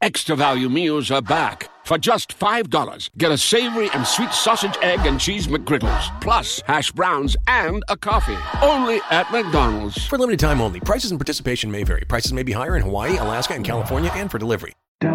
Extra value meals are back. For just $5, get a savory and sweet sausage, egg, and cheese McGriddles, plus hash browns and a coffee. Only at McDonald's. For limited time only. Prices and participation may vary. Prices may be higher in Hawaii, Alaska, and California, and for delivery.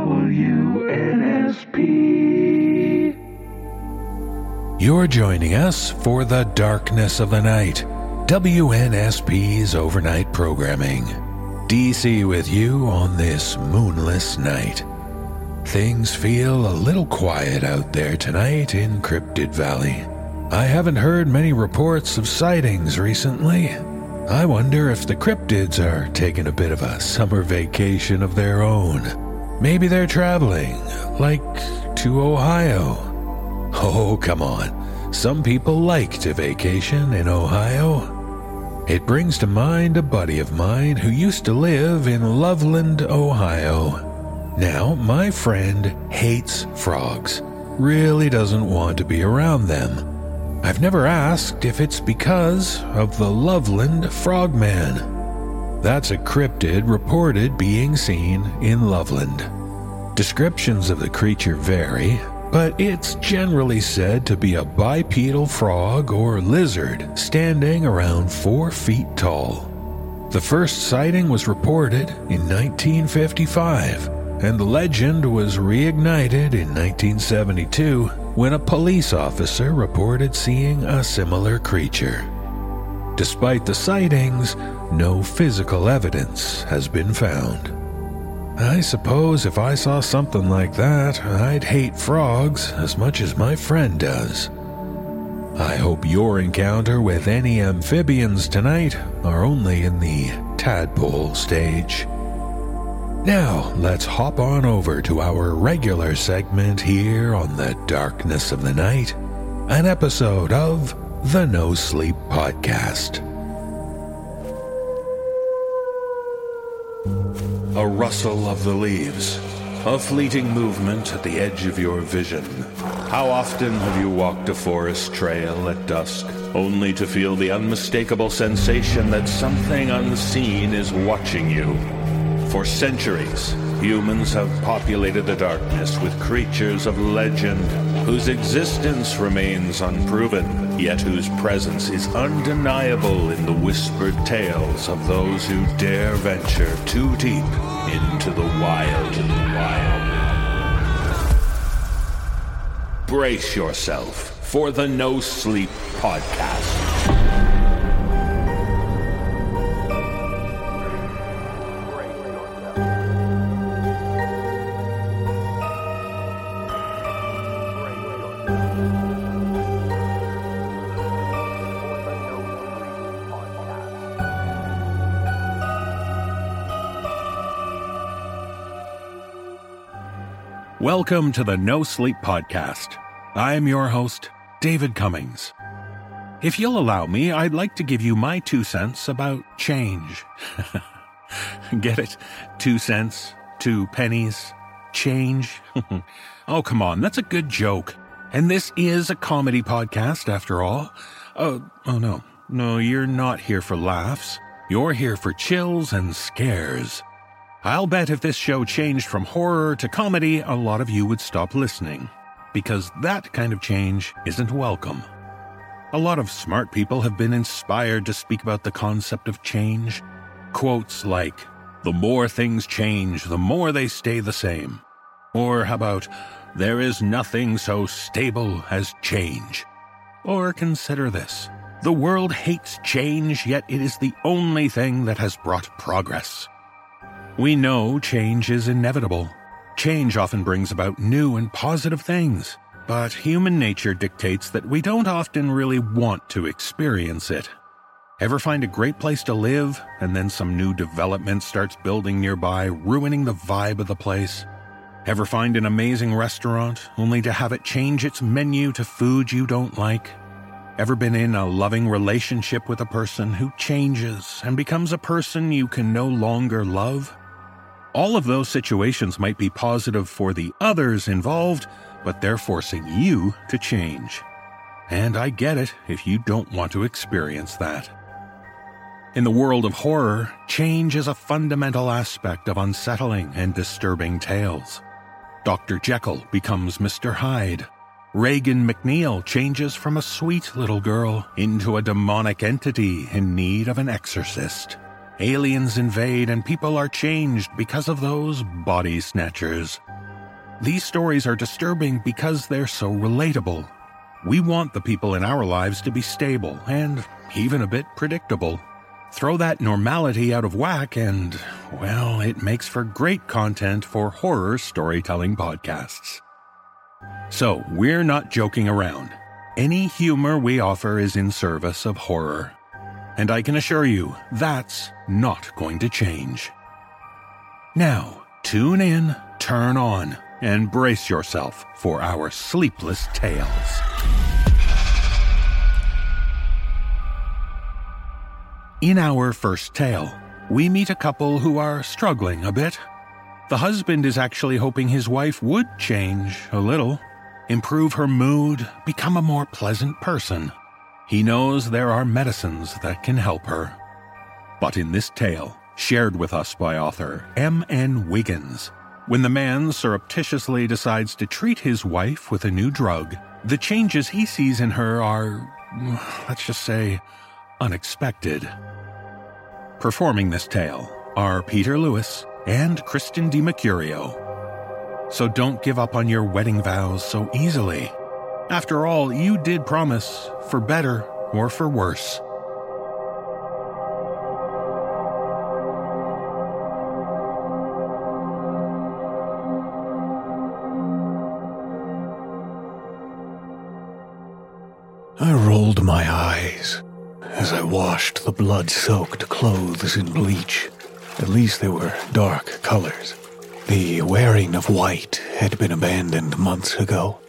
WNSP. You're joining us for the darkness of the night. WNSP's overnight programming. DC with you on this moonless night. Things feel a little quiet out there tonight in Cryptid Valley. I haven't heard many reports of sightings recently. I wonder if the cryptids are taking a bit of a summer vacation of their own. Maybe they're traveling, like to Ohio. Oh, come on. Some people like to vacation in Ohio. It brings to mind a buddy of mine who used to live in Loveland, Ohio. Now, my friend hates frogs, really doesn't want to be around them. I've never asked if it's because of the Loveland Frogman. That's a cryptid reported being seen in Loveland. Descriptions of the creature vary, but it's generally said to be a bipedal frog or lizard standing around 4 feet tall. The first sighting was reported in 1955. And the legend was reignited in 1972 when a police officer reported seeing a similar creature. Despite the sightings, no physical evidence has been found. I suppose if I saw something like that, I'd hate frogs as much as my friend does. I hope your encounter with any amphibians tonight are only in the tadpole stage. Now, let's hop on over to our regular segment here on the darkness of the night, an episode of the No Sleep Podcast. A rustle of the leaves, a fleeting movement at the edge of your vision. How often have you walked a forest trail at dusk, only to feel the unmistakable sensation that something unseen is watching you? For centuries, humans have populated the darkness with creatures of legend whose existence remains unproven, yet whose presence is undeniable in the whispered tales of those who dare venture too deep into the wild. Brace yourself for the No Sleep Podcast. Welcome to the No Sleep Podcast. I'm your host, David Cummings. If you'll allow me, I'd like to give you my 2 cents about change. Get it? 2 cents? 2 pennies? Change? Oh, come on, that's a good joke. And this is a comedy podcast, after all. Oh, no. No, you're not here for laughs. You're here for chills and scares. I'll bet if this show changed from horror to comedy, a lot of you would stop listening, because that kind of change isn't welcome. A lot of smart people have been inspired to speak about the concept of change. Quotes like, "The more things change, the more they stay the same." Or how about, "There is nothing so stable as change." Or consider this, "The world hates change, yet it is the only thing that has brought progress." We know change is inevitable. Change often brings about new and positive things, but human nature dictates that we don't often really want to experience it. Ever find a great place to live, and then some new development starts building nearby, ruining the vibe of the place? Ever find an amazing restaurant, only to have it change its menu to food you don't like? Ever been in a loving relationship with a person who changes and becomes a person you can no longer love? All of those situations might be positive for the others involved, but they're forcing you to change. And I get it if you don't want to experience that. In the world of horror, change is a fundamental aspect of unsettling and disturbing tales. Dr. Jekyll becomes Mr. Hyde. Reagan McNeil changes from a sweet little girl into a demonic entity in need of an exorcist. Aliens invade and people are changed because of those body snatchers. These stories are disturbing because they're so relatable. We want the people in our lives to be stable and even a bit predictable. Throw that normality out of whack and, well, it makes for great content for horror storytelling podcasts. So, we're not joking around. Any humor we offer is in service of horror. And I can assure you, that's not going to change. Now, tune in, turn on, and brace yourself for our sleepless tales. In our first tale, we meet a couple who are struggling a bit. The husband is actually hoping his wife would change a little, improve her mood, become a more pleasant person. He knows there are medicines that can help her. But in this tale, shared with us by author M.N. Wiggins, when the man surreptitiously decides to treat his wife with a new drug, the changes he sees in her are, let's just say, unexpected. Performing this tale are Peter Lewis and Kristen DiMercurio. So don't give up on your wedding vows so easily. After all, you did promise for better or for worse. I rolled my eyes as I washed the blood-soaked clothes in bleach. At least they were dark colors. The wearing of white had been abandoned months ago.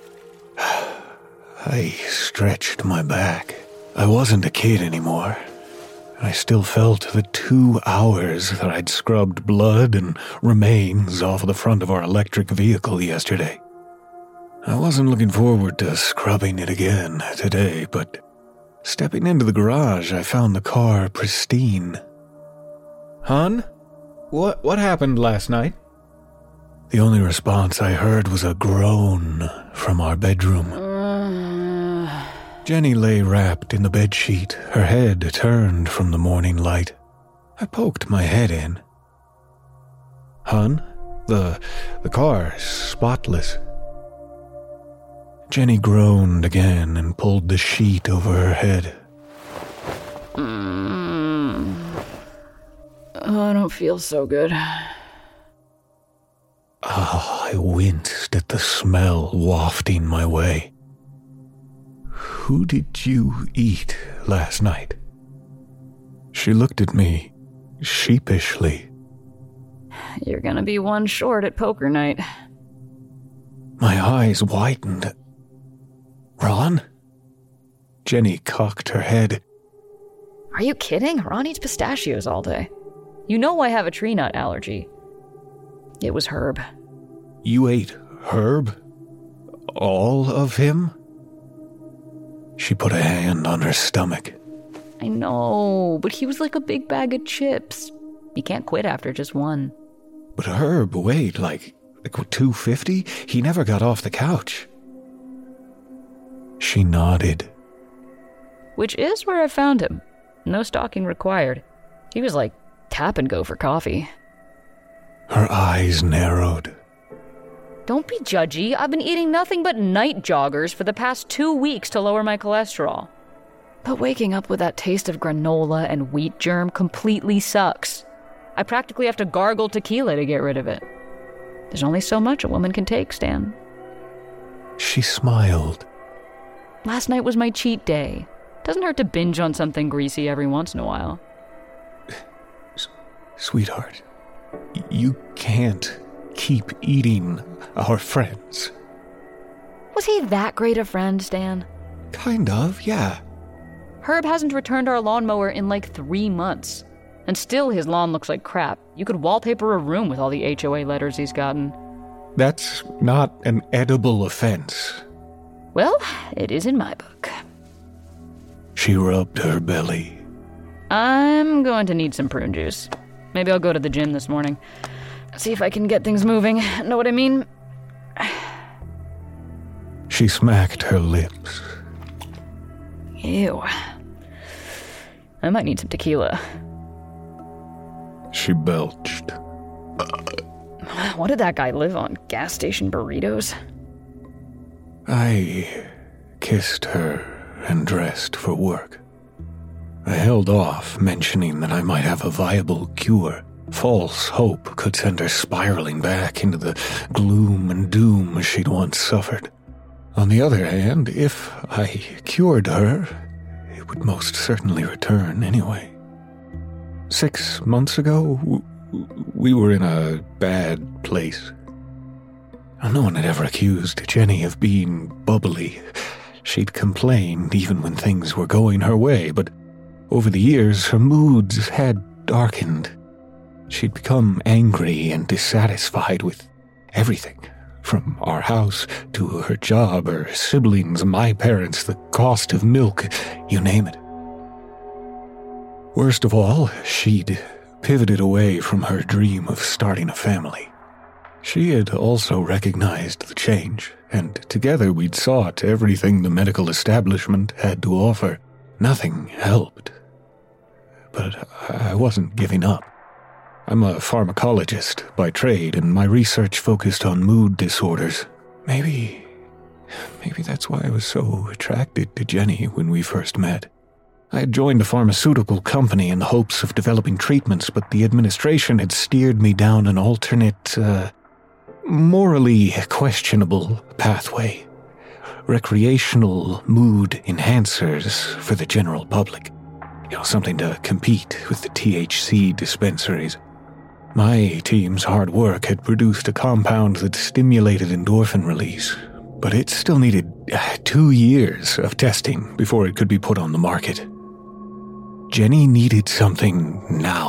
I stretched my back. I wasn't a kid anymore. I still felt the 2 hours that I'd scrubbed blood and remains off the front of our electric vehicle yesterday. I wasn't looking forward to scrubbing it again today, but stepping into the garage, I found the car pristine. Hon? What happened last night? The only response I heard was a groan from our bedroom. Jenny lay wrapped in the bedsheet, her head turned from the morning light. I poked my head in. Hon? The car's spotless. Jenny groaned again and pulled the sheet over her head. I don't feel so good. I winced at the smell wafting my way. Who did you eat last night? She looked at me sheepishly. You're gonna be one short at poker night. My eyes widened. Ron? Jenny cocked her head. Are you kidding? Ron eats pistachios all day. You know I have a tree nut allergy. It was Herb. You ate Herb? All of him? She put a hand on her stomach. I know, but he was like a big bag of chips. You can't quit after just one. But Herb weighed like 250? He never got off the couch. She nodded. Which is where I found him. No stalking required. He was like tap and go for coffee. Her eyes narrowed. Don't be judgy. I've been eating nothing but night joggers for the past 2 weeks to lower my cholesterol. But waking up with that taste of granola and wheat germ completely sucks. I practically have to gargle tequila to get rid of it. There's only so much a woman can take, Stan. She smiled. Last night was my cheat day. Doesn't hurt to binge on something greasy every once in a while. Sweetheart, you can't keep eating our friends. Was he that great a friend, Stan? Kind of, yeah. Herb hasn't returned our lawnmower in like 3 months. And still his lawn looks like crap. You could wallpaper a room with all the HOA letters he's gotten. That's not an edible offense. Well, it is in my book. She rubbed her belly. I'm going to need some prune juice. Maybe I'll go to the gym this morning. See if I can get things moving. Know what I mean? She smacked her lips. Ew. I might need some tequila. She belched. What did that guy live on? Gas station burritos? I kissed her and dressed for work. I held off, mentioning that I might have a viable cure. False hope could send her spiraling back into the gloom and doom she'd once suffered. On the other hand, if I cured her, it would most certainly return anyway. 6 months ago, we were in a bad place. No one had ever accused Jenny of being bubbly. She'd complained even when things were going her way, but over the years her moods had darkened. She'd become angry and dissatisfied with everything, from our house to her job, her siblings, my parents, the cost of milk, you name it. Worst of all, she'd pivoted away from her dream of starting a family. She had also recognized the change, and together we'd sought everything the medical establishment had to offer. Nothing helped. But I wasn't giving up. I'm a pharmacologist by trade, and my research focused on mood disorders. Maybe that's why I was so attracted to Jenny when we first met. I had joined a pharmaceutical company in the hopes of developing treatments, but the administration had steered me down an alternate, morally questionable pathway. Recreational mood enhancers for the general public. Something to compete with the THC dispensaries. My team's hard work had produced a compound that stimulated endorphin release, but it still needed 2 years of testing before it could be put on the market. Jenny needed something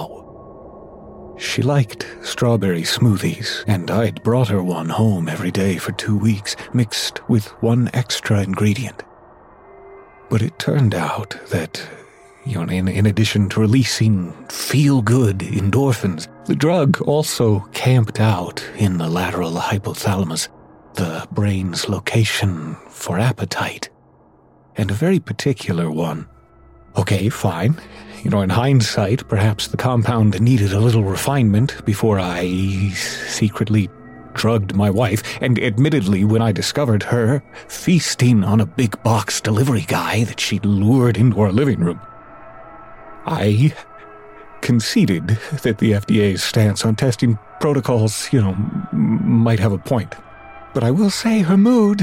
now. She liked strawberry smoothies, and I'd brought her one home every day for 2 weeks, mixed with one extra ingredient. But it turned out that, in addition to releasing feel-good endorphins, the drug also camped out in the lateral hypothalamus, the brain's location for appetite, and a very particular one. Okay, fine. In hindsight, perhaps the compound needed a little refinement before I secretly drugged my wife, and admittedly, when I discovered her feasting on a big box delivery guy that she'd lured into our living room, I conceded that the FDA's stance on testing protocols, might have a point. But I will say her mood,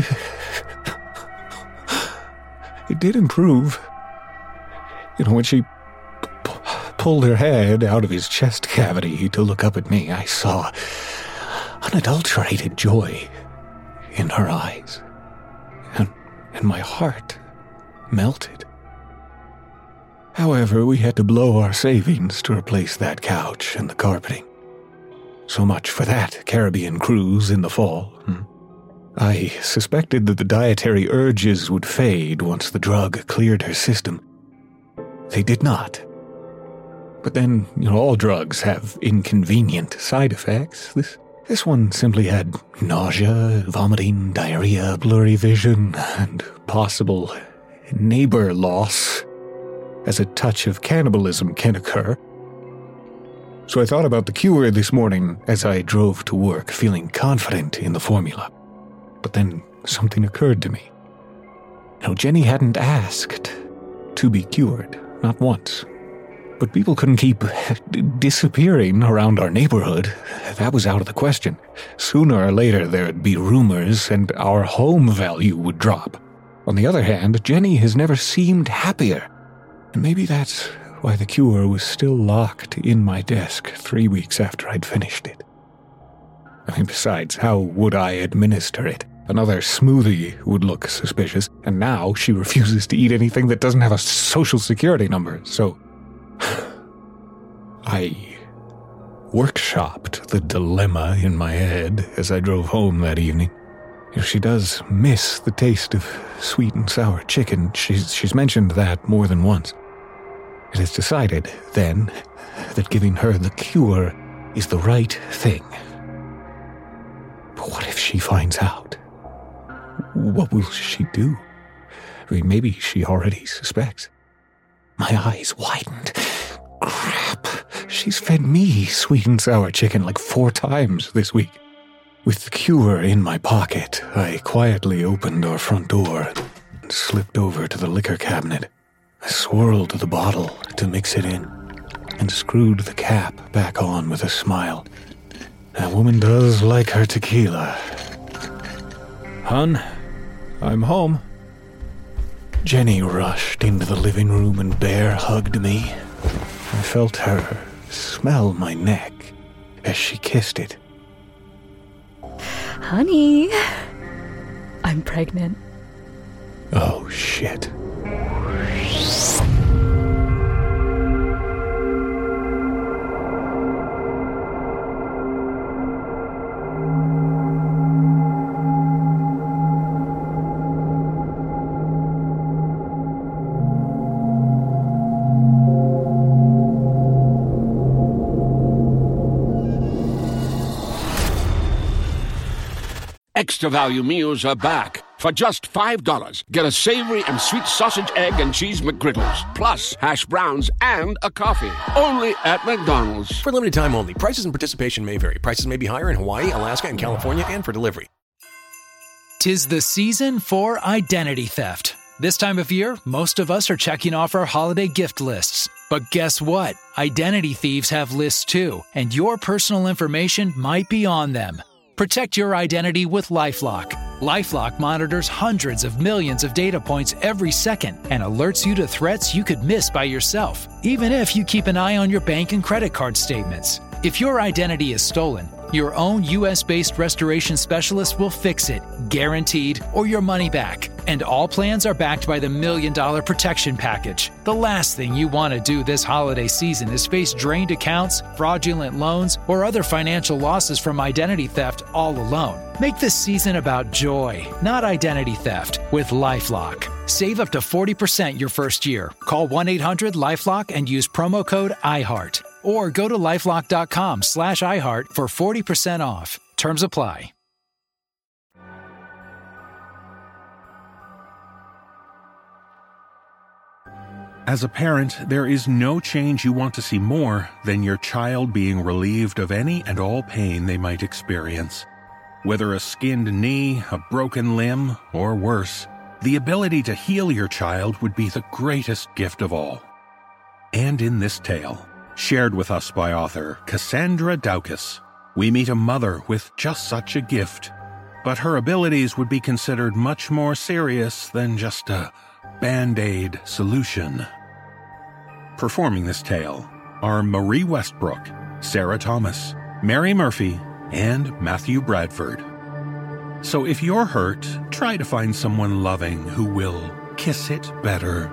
it did improve. When she pulled her head out of his chest cavity to look up at me, I saw unadulterated joy in her eyes. And my heart melted. However, we had to blow our savings to replace that couch and the carpeting. So much for that Caribbean cruise in the fall. I suspected that the dietary urges would fade once the drug cleared her system. They did not. But then, all drugs have inconvenient side effects. This one simply had nausea, vomiting, diarrhea, blurry vision, and possible neighbor loss, as a touch of cannibalism can occur. So I thought about the cure this morning as I drove to work, feeling confident in the formula. But then something occurred to me. Jenny hadn't asked to be cured, not once. But people couldn't keep disappearing around our neighborhood. That was out of the question. Sooner or later there'd be rumors and our home value would drop. On the other hand, Jenny has never seemed happier. And maybe that's why the cure was still locked in my desk 3 weeks after I'd finished it. Besides, how would I administer it? Another smoothie would look suspicious, and now she refuses to eat anything that doesn't have a social security number, so I workshopped the dilemma in my head as I drove home that evening. She does miss the taste of sweet and sour chicken. She's mentioned that more than once. It is decided, then, that giving her the cure is the right thing. But what if she finds out? What will she do? I mean, maybe she already suspects. My eyes widened. Crap, she's fed me sweet and sour chicken like 4 times this week. With the cure in my pocket, I quietly opened our front door and slipped over to the liquor cabinet. I swirled the bottle to mix it in and screwed the cap back on with a smile. That woman does like her tequila. Hun, I'm home. Jenny rushed into the living room and bear hugged me. I felt her smell my neck as she kissed it. Honey, I'm pregnant. Oh, shit. Extra value meals are back. For just $5, get a savory and sweet sausage, egg, and cheese McGriddles, plus hash browns and a coffee. Only at McDonald's. For limited time only. Prices and participation may vary. Prices may be higher in Hawaii, Alaska, and California, and for delivery. 'Tis the season for identity theft. This time of year, most of us are checking off our holiday gift lists. But guess what? Identity thieves have lists too, and your personal information might be on them. Protect your identity with LifeLock. LifeLock monitors hundreds of millions of data points every second and alerts you to threats you could miss by yourself, even if you keep an eye on your bank and credit card statements. If your identity is stolen, your own U.S.-based restoration specialist will fix it, guaranteed, or your money back. And all plans are backed by the $1 Million Protection Package. The last thing you want to do this holiday season is face drained accounts, fraudulent loans, or other financial losses from identity theft all alone. Make this season about joy, not identity theft, with LifeLock. Save up to 40% your first year. Call 1-800-LifeLock and use promo code IHEART. Or go to lifelock.com/iHeart for 40% off. Terms apply. As a parent, there is no change you want to see more than your child being relieved of any and all pain they might experience. Whether a skinned knee, a broken limb, or worse, the ability to heal your child would be the greatest gift of all. And in this tale, shared with us by author Cassandra Doukas, we meet a mother with just such a gift, but her abilities would be considered much more serious than just a Band-Aid solution. Performing this tale are Marie Westbrook, Sarah Thomas, Mary Murphy, and Matthew Bradford. So if you're hurt, try to find someone loving who will kiss it better.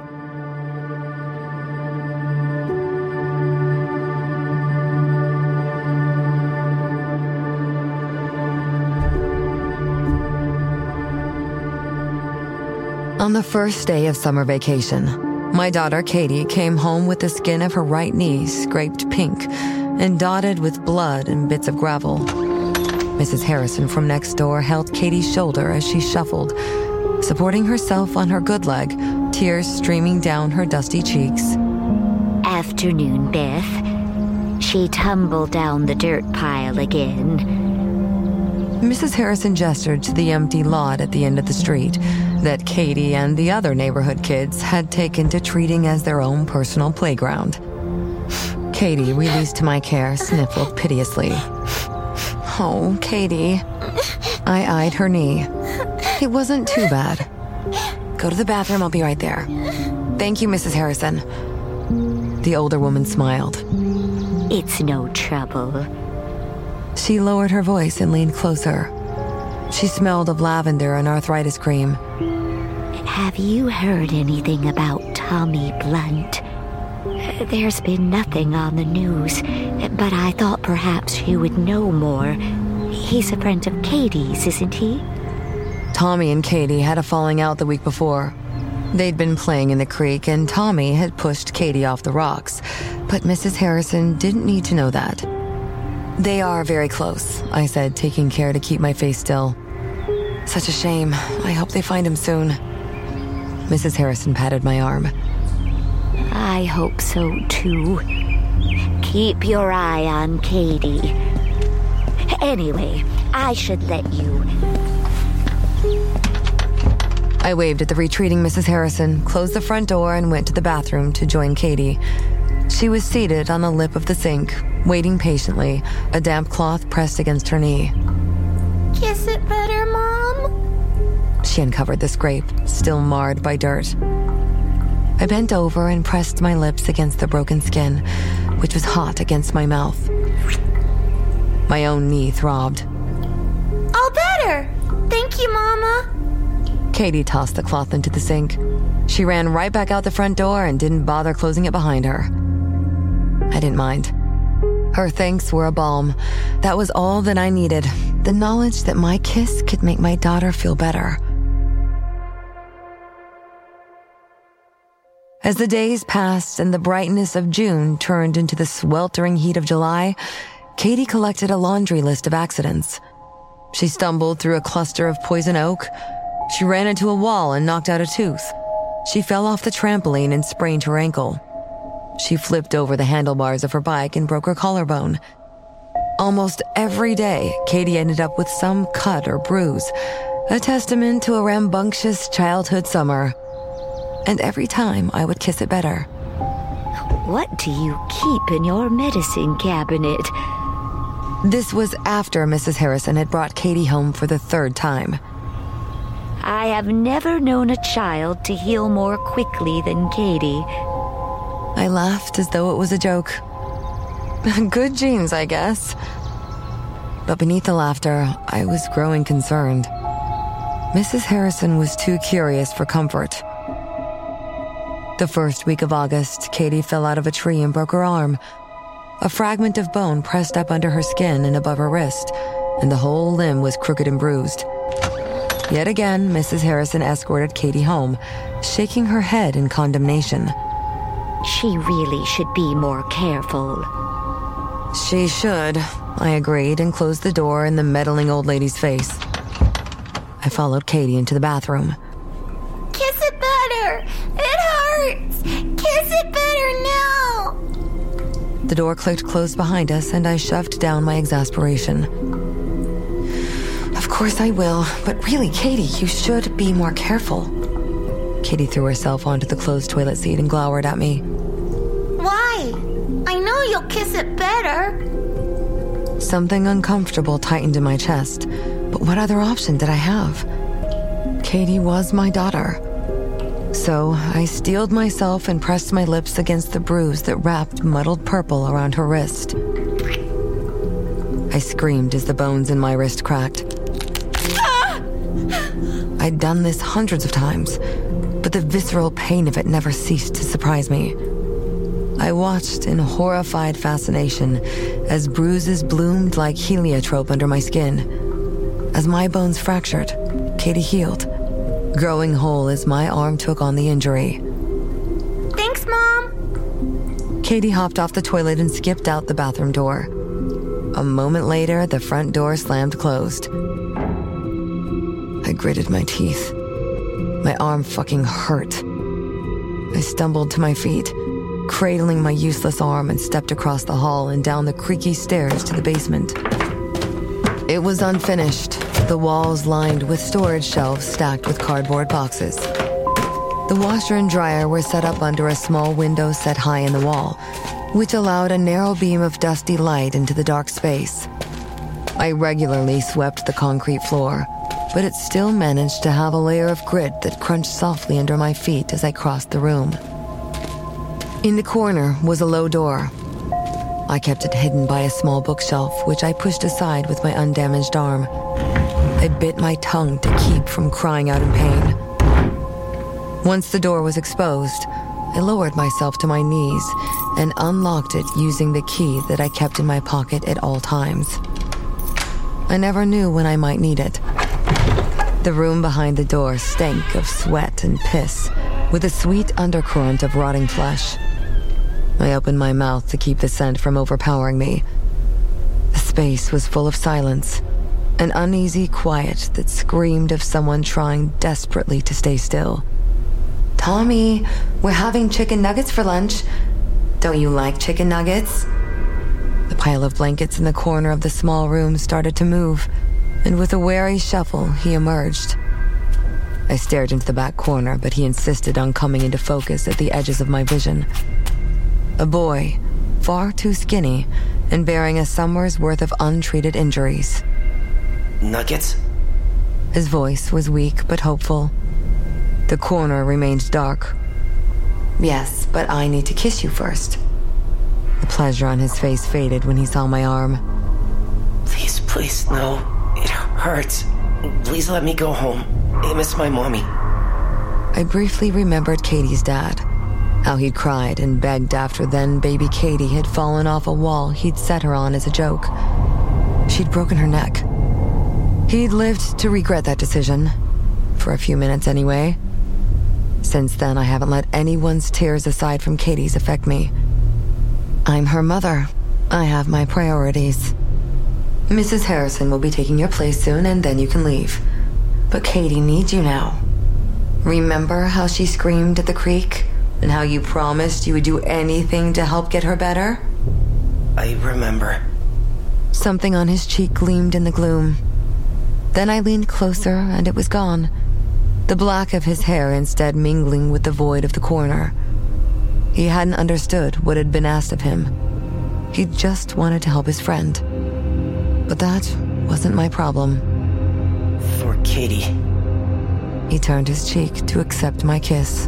On the first day of summer vacation, my daughter Katie came home with the skin of her right knee scraped pink and dotted with blood and bits of gravel. Mrs. Harrison from next door held Katie's shoulder as she shuffled, supporting herself on her good leg, tears streaming down her dusty cheeks. Afternoon, Beth. She tumbled down the dirt pile again. Mrs. Harrison gestured to the empty lot at the end of the street that Katie and the other neighborhood kids had taken to treating as their own personal playground. Katie, released to my care, sniffled piteously. Oh, Katie. I eyed her knee. It wasn't too bad. Go to the bathroom, I'll be right there. Thank you, Mrs. Harrison. The older woman smiled. It's no trouble. She lowered her voice and leaned closer. She smelled of lavender and arthritis cream. Have you heard anything about Tommy Blunt? There's been nothing on the news, but I thought perhaps you would know more. He's a friend of Katie's, isn't he? Tommy and Katie had a falling out the week before. They'd been playing in the creek, and Tommy had pushed Katie off the rocks, but Mrs. Harrison didn't need to know that. "They are very close," I said, taking care to keep my face still. "Such a shame. I hope they find him soon." Mrs. Harrison patted my arm. I hope so, too. Keep your eye on Katie. Anyway, I should let you. I waved at the retreating Mrs. Harrison, closed the front door, and went to the bathroom to join Katie. She was seated on the lip of the sink, waiting patiently, a damp cloth pressed against her knee. Kiss it better, Mom? She uncovered the scrape, still marred by dirt. I bent over and pressed my lips against the broken skin, which was hot against my mouth. My own knee throbbed. All better! Thank you, Mama. Katie tossed the cloth into the sink. She ran right back out the front door and didn't bother closing it behind her. I didn't mind. Her thanks were a balm. That was all that I needed. The knowledge that my kiss could make my daughter feel better. As the days passed and the brightness of June turned into the sweltering heat of July, Katie collected a laundry list of accidents. She stumbled through a cluster of poison oak. She ran into a wall and knocked out a tooth. She fell off the trampoline and sprained her ankle. She flipped over the handlebars of her bike and broke her collarbone. Almost every day, Katie ended up with some cut or bruise, a testament to a rambunctious childhood summer. And every time I would kiss it better. What do you keep in your medicine cabinet? This was after Mrs. Harrison had brought Katie home for the third time. I have never known a child to heal more quickly than Katie. I laughed as though it was a joke. Good genes, I guess. But beneath the laughter, I was growing concerned. Mrs. Harrison was too curious for comfort. The first week of August, Katie fell out of a tree and broke her arm. A fragment of bone pressed up under her skin and above her wrist, and the whole limb was crooked and bruised. Yet again, Mrs. Harrison escorted Katie home, shaking her head in condemnation. She really should be more careful. She should, I agreed and closed the door in the meddling old lady's face. I followed Katie into the bathroom. Kiss it better! It hurts! Kiss it better now! The door clicked closed behind us and I shoved down my exasperation. Of course I will, but really, Katie, you should be more careful. Katie threw herself onto the closed toilet seat and glowered at me. Why? I know you'll kiss it better. Something uncomfortable tightened in my chest, but what other option did I have? Katie was my daughter. So I steeled myself and pressed my lips against the bruise that wrapped muddled purple around her wrist. I screamed as the bones in my wrist cracked. I'd done this hundreds of times, but the visceral pain of it never ceased to surprise me. I watched in horrified fascination as bruises bloomed like heliotrope under my skin. As my bones fractured, Katie healed, growing whole as my arm took on the injury. Thanks, Mom. Katie hopped off the toilet and skipped out the bathroom door. A moment later, the front door slammed closed. I gritted my teeth. My arm fucking hurt. I stumbled to my feet, cradling my useless arm, and stepped across the hall and down the creaky stairs to the basement. It was unfinished, the walls lined with storage shelves stacked with cardboard boxes. The washer and dryer were set up under a small window set high in the wall, which allowed a narrow beam of dusty light into the dark space. I regularly swept the concrete floor, but it still managed to have a layer of grit that crunched softly under my feet as I crossed the room. In the corner was a low door. I kept it hidden by a small bookshelf, which I pushed aside with my undamaged arm. I bit my tongue to keep from crying out in pain. Once the door was exposed, I lowered myself to my knees and unlocked it using the key that I kept in my pocket at all times. I never knew when I might need it. The room behind the door stank of sweat and piss, with a sweet undercurrent of rotting flesh. I opened my mouth to keep the scent from overpowering me. The space was full of silence, an uneasy quiet that screamed of someone trying desperately to stay still. "Tommy, we're having chicken nuggets for lunch. Don't you like chicken nuggets?" The pile of blankets in the corner of the small room started to move, and with a wary shuffle, he emerged. I stared into the back corner, but he insisted on coming into focus at the edges of my vision. A boy, far too skinny, and bearing a summer's worth of untreated injuries. "Nuggets?" His voice was weak but hopeful. The corner remained dark. "Yes, but I need to kiss you first." The pleasure on his face faded when he saw my arm. Please, no. It hurts. Please let me go home. I miss my mommy." I briefly remembered Katie's dad, how he'd cried and begged after then baby Katie had fallen off a wall he'd set her on as a joke. She'd broken her neck. He'd lived to regret that decision, for a few minutes anyway. Since then, I haven't let anyone's tears aside from Katie's affect me. I'm her mother. I have my priorities. Mrs. Harrison will be taking your place soon, and then you can leave. But Katie needs you now. Remember how she screamed at the creek, and how you promised you would do anything to help get her better? I remember. Something on his cheek gleamed in the gloom. Then I leaned closer, and it was gone. The black of his hair instead mingling with the void of the corner. He hadn't understood what had been asked of him. He just wanted to help his friend. But that wasn't my problem. For Katie. He turned his cheek to accept my kiss.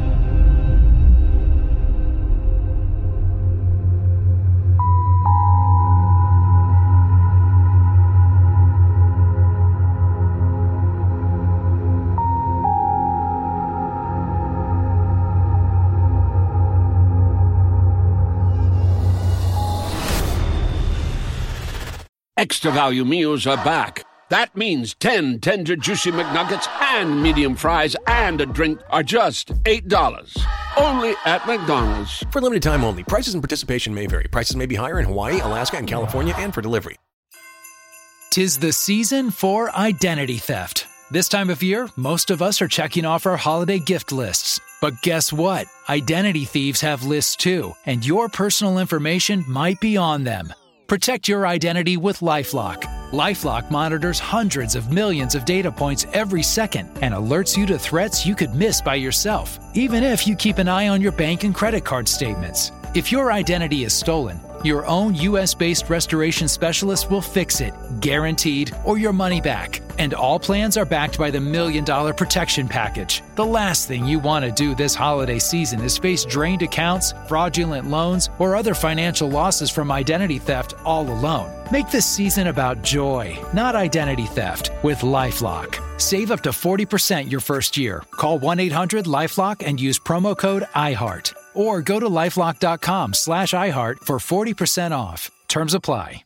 Extra value meals are back. That means 10 tender, juicy McNuggets and medium fries and a drink are just $8. Only at McDonald's. For limited time only. Prices and participation may vary. Prices may be higher in Hawaii, Alaska, and California, and for delivery. 'Tis the season for identity theft. This time of year, most of us are checking off our holiday gift lists. But guess what? Identity thieves have lists too, and your personal information might be on them. Protect your identity with LifeLock. LifeLock monitors hundreds of millions of data points every second and alerts you to threats you could miss by yourself, even if you keep an eye on your bank and credit card statements. If your identity is stolen, your own U.S.-based restoration specialist will fix it, guaranteed, or your money back. And all plans are backed by the $1 Million Protection Package. The last thing you want to do this holiday season is face drained accounts, fraudulent loans, or other financial losses from identity theft all alone. Make this season about joy, not identity theft, with LifeLock. Save up to 40% your first year. Call 1-800-LifeLock and use promo code IHEART. Or go to LifeLock.com/iHeart for 40% off. Terms apply.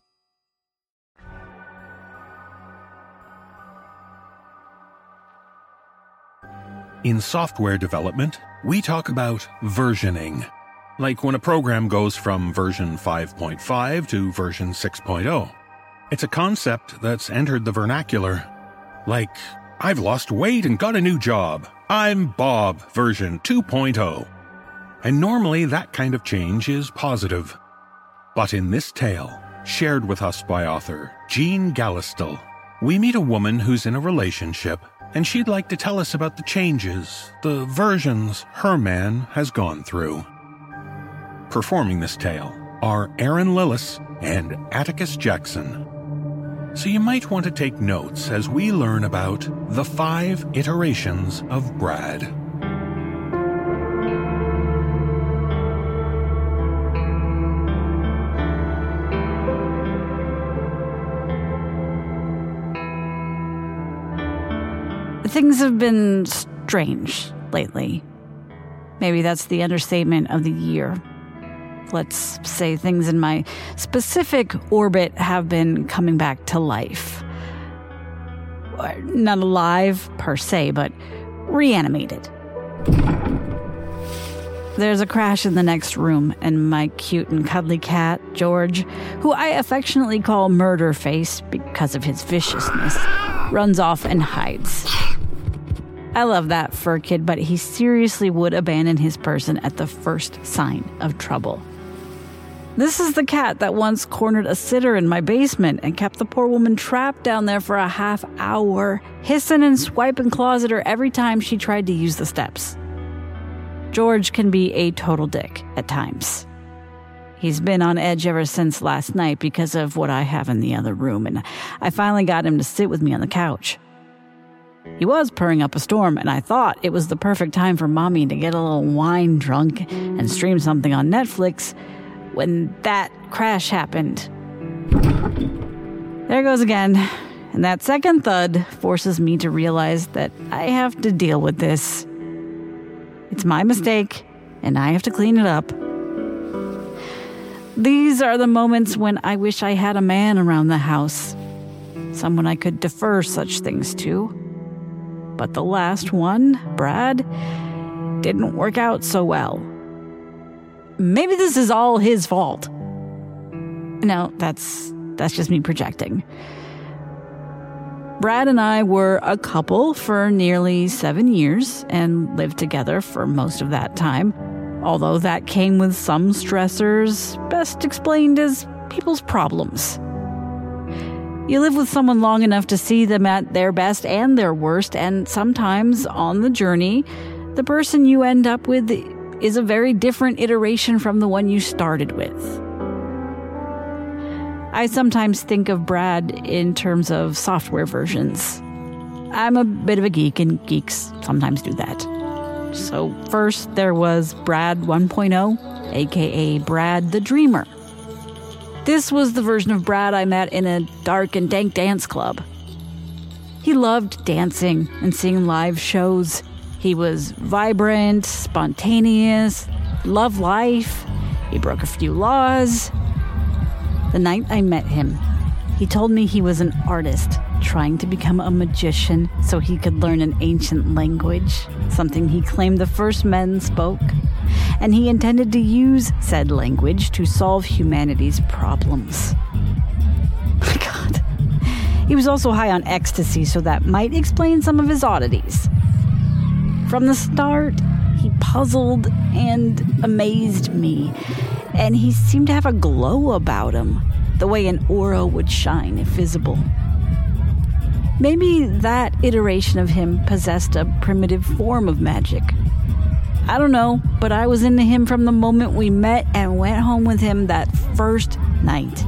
In software development, we talk about versioning. Like when a program goes from version 5.5 to version 6.0. It's a concept that's entered the vernacular. Like, I've lost weight and got a new job. I'm Bob version 2.0. And normally that kind of change is positive. But in this tale, shared with us by author Jean Gallistel, we meet a woman who's in a relationship, and she'd like to tell us about the changes, the versions her man has gone through. Performing this tale are Aaron Lillis and Atticus Jackson. So you might want to take notes as we learn about the 5 iterations of Brad. Things have been strange lately. Maybe that's the understatement of the year. Let's say things in my specific orbit have been coming back to life. Not alive per se, but reanimated. There's a crash in the next room, and my cute and cuddly cat, George, who I affectionately call Murder Face because of his viciousness, runs off and hides. I love that fur kid, but he seriously would abandon his person at the first sign of trouble. This is the cat that once cornered a sitter in my basement and kept the poor woman trapped down there for a half hour, hissing and swiping claws at her every time she tried to use the steps. George can be a total dick at times. He's been on edge ever since last night because of what I have in the other room, and I finally got him to sit with me on the couch. He was purring up a storm, and I thought it was the perfect time for Mommy to get a little wine drunk and stream something on Netflix when that crash happened. There goes again, and that second thud forces me to realize that I have to deal with this. It's my mistake, and I have to clean it up. These are the moments when I wish I had a man around the house, someone I could defer such things to. But the last one, Brad, didn't work out so well. Maybe this is all his fault. No, that's just me projecting. Brad and I were a couple for nearly 7 years and lived together for most of that time, although that came with some stressors, best explained as people's problems. You live with someone long enough to see them at their best and their worst, and sometimes on the journey, the person you end up with is a very different iteration from the one you started with. I sometimes think of Brad in terms of software versions. I'm a bit of a geek, and geeks sometimes do that. So first there was Brad 1.0, aka Brad the Dreamer. This was the version of Brad I met in a dark and dank dance club. He loved dancing and seeing live shows. He was vibrant, spontaneous, loved life. He broke a few laws. The night I met him, he told me he was an artist trying to become a magician so he could learn an ancient language, something he claimed the first men spoke, and he intended to use said language to solve humanity's problems. My God. He was also high on ecstasy, so that might explain some of his oddities. From the start, he puzzled and amazed me, and he seemed to have a glow about him, the way an aura would shine if visible. Maybe that iteration of him possessed a primitive form of magic. I don't know, but I was into him from the moment we met and went home with him that first night.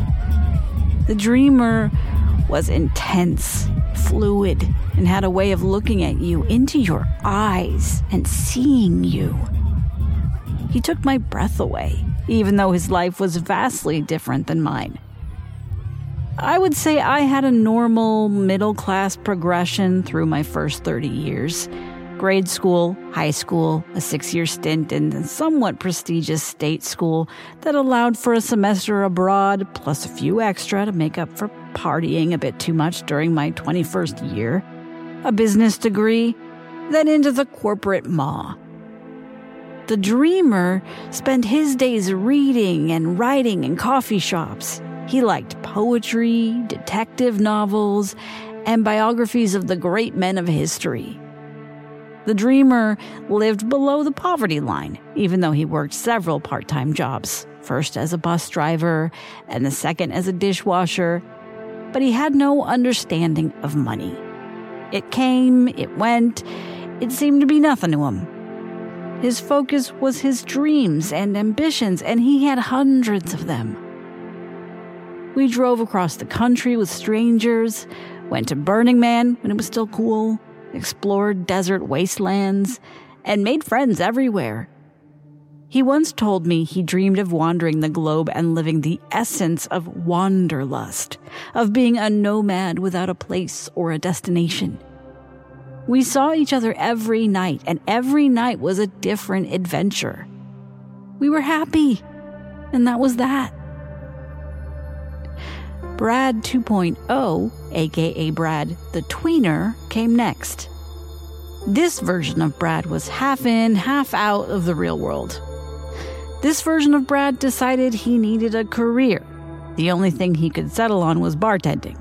The dreamer was intense, fluid, and had a way of looking at you into your eyes and seeing you. He took my breath away, even though his life was vastly different than mine. I would say I had a normal middle-class progression through my first 30 years. Grade school, high school, a 6-year stint in a somewhat prestigious state school that allowed for a semester abroad, plus a few extra to make up for partying a bit too much during my 21st year. A business degree, then into the corporate maw. The dreamer spent his days reading and writing in coffee shops. He liked poetry, detective novels, and biographies of the great men of history. The dreamer lived below the poverty line, even though he worked several part-time jobs, first as a bus driver and the second as a dishwasher, but he had no understanding of money. It came, it went, it seemed to be nothing to him. His focus was his dreams and ambitions, and he had hundreds of them. We drove across the country with strangers, went to Burning Man when it was still cool, explored desert wastelands, and made friends everywhere. He once told me he dreamed of wandering the globe and living the essence of wanderlust, of being a nomad without a place or a destination. We saw each other every night, and every night was a different adventure. We were happy, and that was that. Brad 2.0, aka Brad the Tweener, came next. This version of Brad was half in, half out of the real world. This version of Brad decided he needed a career. The only thing he could settle on was bartending.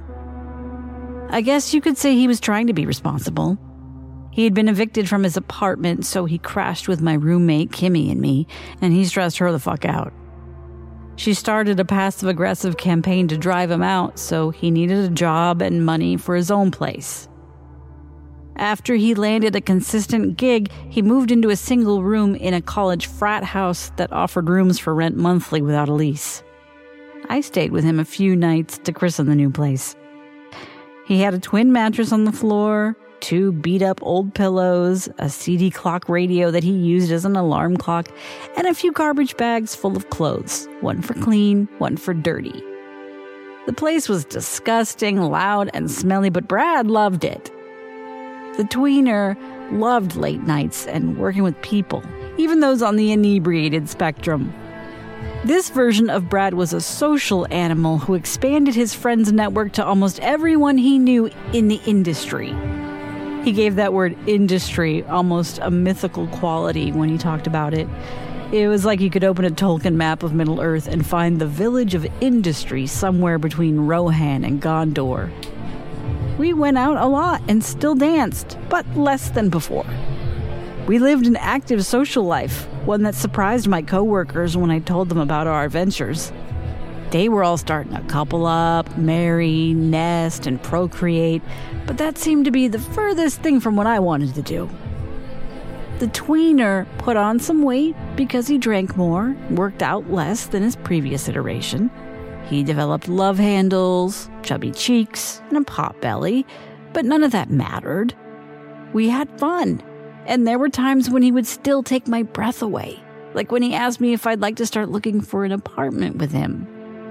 I guess you could say he was trying to be responsible. He had been evicted from his apartment, so he crashed with my roommate, Kimmy, and me, and he stressed her the fuck out. She started a passive-aggressive campaign to drive him out, so he needed a job and money for his own place. After he landed a consistent gig, he moved into a single room in a college frat house that offered rooms for rent monthly without a lease. I stayed with him a few nights to christen the new place. He had a twin mattress on the floor, 2 beat-up old pillows, a CD clock radio that he used as an alarm clock, and a few garbage bags full of clothes, one for clean, one for dirty. The place was disgusting, loud, and smelly, but Brad loved it. The tweener loved late nights and working with people, even those on the inebriated spectrum. This version of Brad was a social animal who expanded his friends' network to almost everyone he knew in the industry. He gave that word industry almost a mythical quality when he talked about it. It was like you could open a Tolkien map of Middle-earth and find the village of industry somewhere between Rohan and Gondor. We went out a lot and still danced, but less than before. We lived an active social life, one that surprised my coworkers when I told them about our adventures. They were all starting to couple up, marry, nest, and procreate, but that seemed to be the furthest thing from what I wanted to do. The tweener put on some weight because he drank more, worked out less than his previous iteration. He developed love handles, chubby cheeks, and a pot belly, but none of that mattered. We had fun, and there were times when he would still take my breath away, like when he asked me if I'd like to start looking for an apartment with him.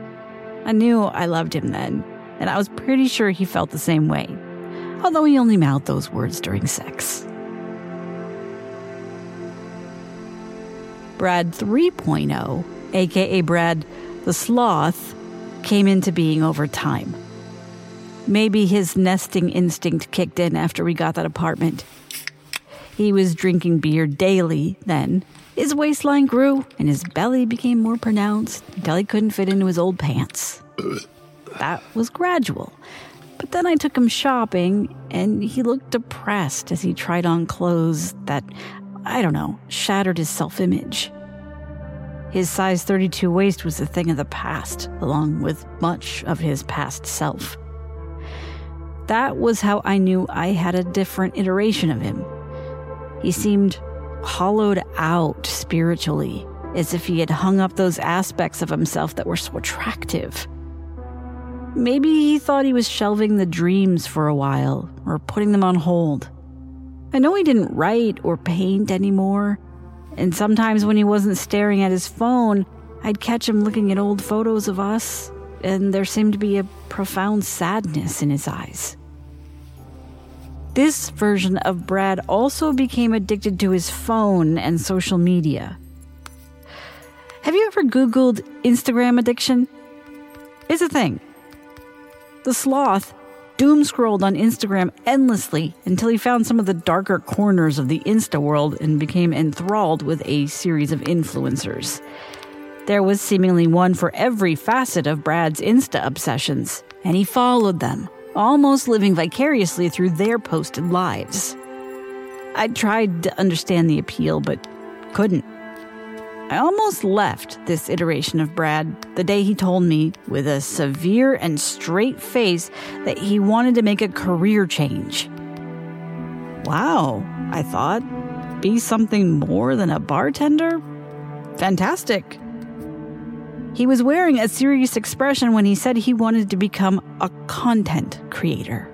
I knew I loved him then, and I was pretty sure he felt the same way, although he only mouthed those words during sex. Brad 3.0, aka Brad the Sloth, came into being over time. Maybe his nesting instinct kicked in after we got that apartment. He was drinking beer daily then. His waistline grew and his belly became more pronounced until he couldn't fit into his old pants. That was gradual. But then I took him shopping and he looked depressed as he tried on clothes that, shattered his self-image. His size 32 waist was a thing of the past, along with much of his past self. That was how I knew I had a different iteration of him. He seemed hollowed out spiritually, as if he had hung up those aspects of himself that were so attractive. Maybe he thought he was shelving the dreams for a while, or putting them on hold. I know he didn't write or paint anymore, and sometimes when he wasn't staring at his phone, I'd catch him looking at old photos of us, and there seemed to be a profound sadness in his eyes. This version of Brad also became addicted to his phone and social media. Have you ever Googled Instagram addiction? It's a thing. The sloth doom-scrolled on Instagram endlessly until he found some of the darker corners of the Insta world and became enthralled with a series of influencers. There was seemingly one for every facet of Brad's Insta obsessions, and he followed them, almost living vicariously through their posted lives. I tried to understand the appeal, but couldn't. I almost left this iteration of Brad the day he told me, with a severe and straight face, that he wanted to make a career change. Wow, I thought. Be something more than a bartender? Fantastic. He was wearing a serious expression when he said he wanted to become a content creator.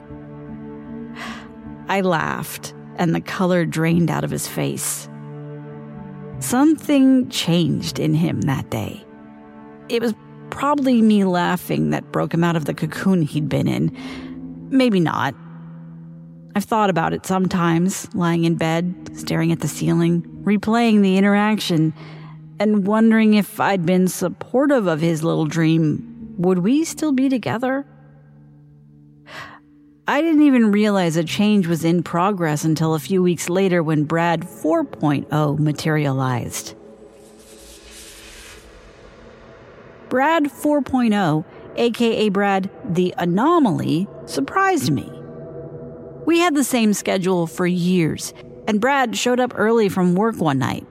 I laughed, and the color drained out of his face. Something changed in him that day. It was probably me laughing that broke him out of the cocoon he'd been in. Maybe not. I've thought about it sometimes, lying in bed, staring at the ceiling, replaying the interaction, and wondering if I'd been supportive of his little dream, would we still be together? I didn't even realize a change was in progress until a few weeks later when Brad 4.0 materialized. Brad 4.0, aka Brad the Anomaly, surprised me. We had the same schedule for years, and Brad showed up early from work one night.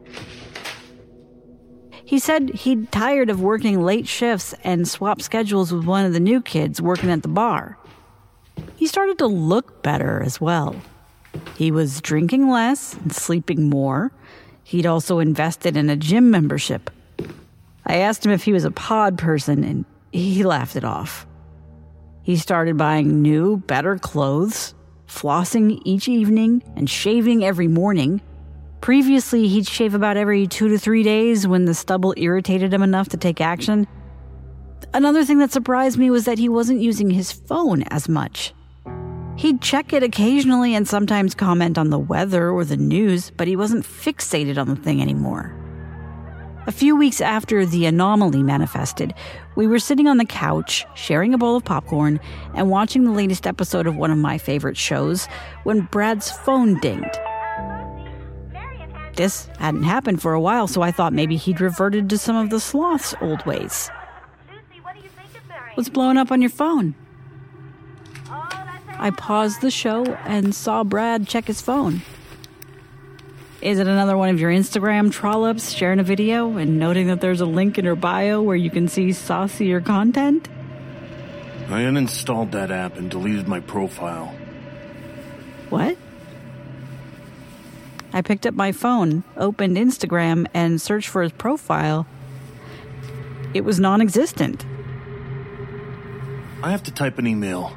He said he'd tired of working late shifts and swapped schedules with one of the new kids working at the bar. He started to look better as well. He was drinking less and sleeping more. He'd also invested in a gym membership. I asked him if he was a pod person, and he laughed it off. He started buying new, better clothes, flossing each evening, and shaving every morning. Previously, he'd shave about every 2 to 3 days when the stubble irritated him enough to take action. Another thing that surprised me was that he wasn't using his phone as much. He'd check it occasionally and sometimes comment on the weather or the news, but he wasn't fixated on the thing anymore. A few weeks after the anomaly manifested, we were sitting on the couch, sharing a bowl of popcorn, and watching the latest episode of one of my favorite shows when Brad's phone dinged. This hadn't happened for a while, so I thought maybe he'd reverted to some of the sloth's old ways. What's blowing up on your phone? I paused the show and saw Brad check his phone. Is it another one of your Instagram trollops sharing a video and noting that there's a link in her bio where you can see saucier content? I uninstalled that app and deleted my profile. What? I picked up my phone, opened Instagram, and searched for his profile. It was non-existent. I have to type an email.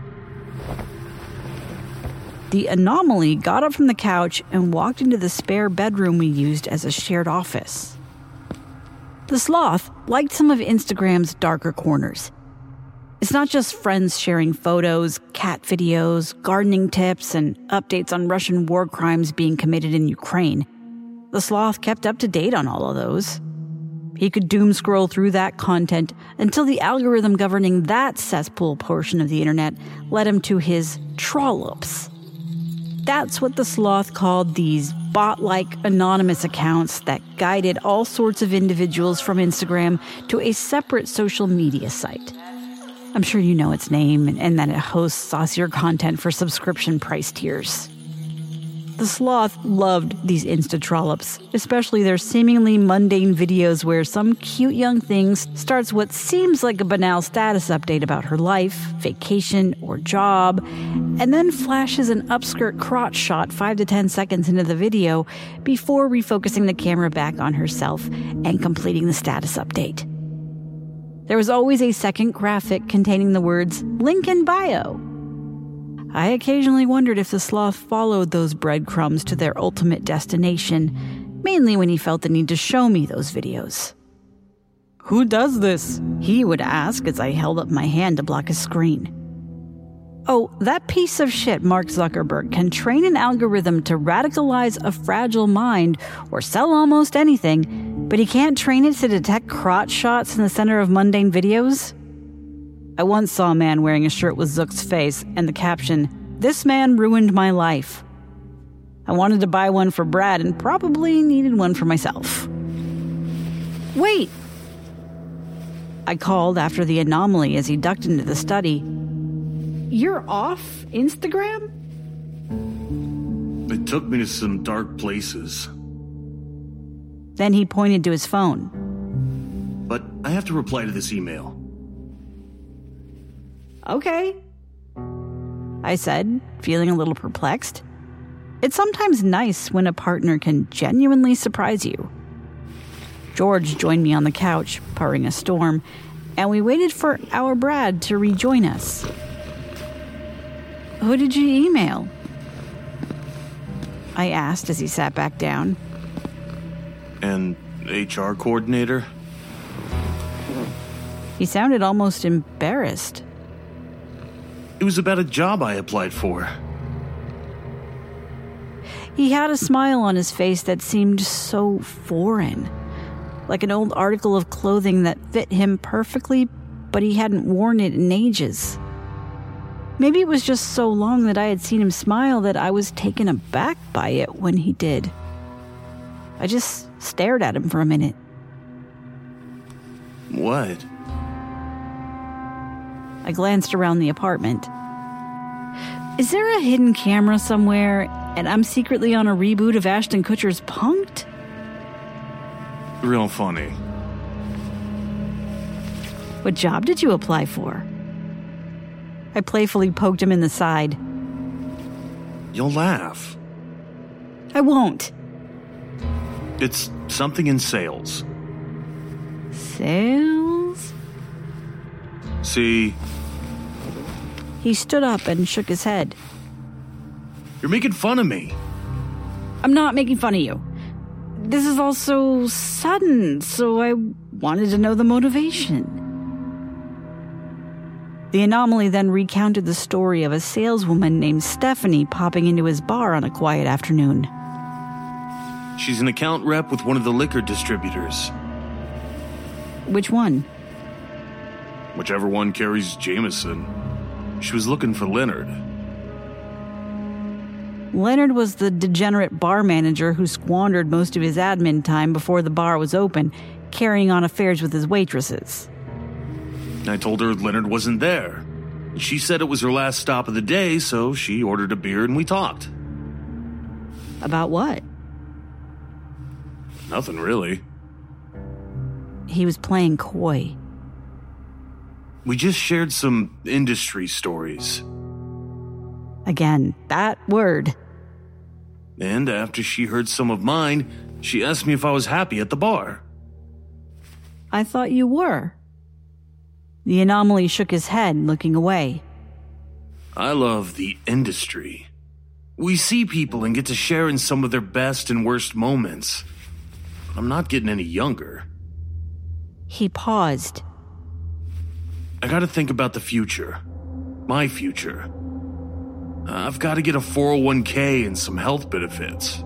The anomaly got up from the couch and walked into the spare bedroom we used as a shared office. The sloth liked some of Instagram's darker corners. It's not just friends sharing photos, cat videos, gardening tips, and updates on Russian war crimes being committed in Ukraine. The sloth kept up to date on all of those. He could doom scroll through that content until the algorithm governing that cesspool portion of the internet led him to his trollops. That's what the sloth called these bot-like anonymous accounts that guided all sorts of individuals from Instagram to a separate social media site. I'm sure you know its name and that it hosts saucier content for subscription price tiers. The sloth loved these Insta-trollops, especially their seemingly mundane videos where some cute young thing starts what seems like a banal status update about her life, vacation, or job, and then flashes an upskirt crotch shot 5 to 10 seconds into the video before refocusing the camera back on herself and completing the status update. There was always a second graphic containing the words, "Link in bio." I occasionally wondered if the sloth followed those breadcrumbs to their ultimate destination, mainly when he felt the need to show me those videos. "Who does this?" he would ask as I held up my hand to block his screen. Oh, that piece of shit, Mark Zuckerberg, can train an algorithm to radicalize a fragile mind or sell almost anything, but he can't train it to detect crotch shots in the center of mundane videos? I once saw a man wearing a shirt with Zuck's face and the caption, "This man ruined my life." I wanted to buy one for Brad and probably needed one for myself. Wait! I called after the anomaly as he ducked into the study. "You're off Instagram?" It took me to some dark places. Then he pointed to his phone. But I have to reply to this email. "Okay," I said, feeling a little perplexed. It's sometimes nice when a partner can genuinely surprise you. George joined me on the couch, purring a storm, and we waited for our Brad to rejoin us. "Who did you email?" I asked as he sat back down. An HR coordinator? He sounded almost embarrassed. It was about a job I applied for. He had a smile on his face that seemed so foreign, like an old article of clothing that fit him perfectly, but he hadn't worn it in ages. Maybe it was just so long that I had seen him smile that I was taken aback by it when he did. I just stared at him for a minute. What? I glanced around the apartment. Is there a hidden camera somewhere and I'm secretly on a reboot of Ashton Kutcher's Punk'd? Real funny. What job did you apply for? I playfully poked him in the side. You'll laugh. I won't. It's something in sales. Sales? See? He stood up and shook his head. You're making fun of me. I'm not making fun of you. This is all so sudden, so I wanted to know the motivation. The anomaly then recounted the story of a saleswoman named Stephanie popping into his bar on a quiet afternoon. She's an account rep with one of the liquor distributors. Which one? Whichever one carries Jameson. She was looking for Leonard. Leonard was the degenerate bar manager who squandered most of his admin time before the bar was open, carrying on affairs with his waitresses. I told her Leonard wasn't there. She said it was her last stop of the day, so she ordered a beer and we talked. About what? Nothing really. He was playing coy. We just shared some industry stories. Again, that word. And after she heard some of mine, she asked me if I was happy at the bar. I thought you were. The anomaly shook his head, looking away. I love the industry. We see people and get to share in some of their best and worst moments. But I'm not getting any younger. He paused. I gotta think about the future. My future. I've gotta get a 401k and some health benefits.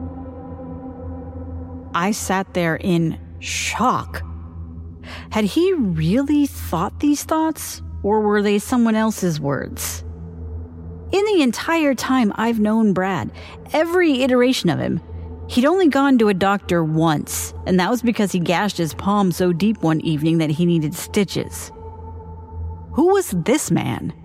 I sat there in shock. Had he really thought these thoughts, or were they someone else's words? In the entire time I've known Brad, every iteration of him, he'd only gone to a doctor once, and that was because he gashed his palm so deep one evening that he needed stitches. Who was this man?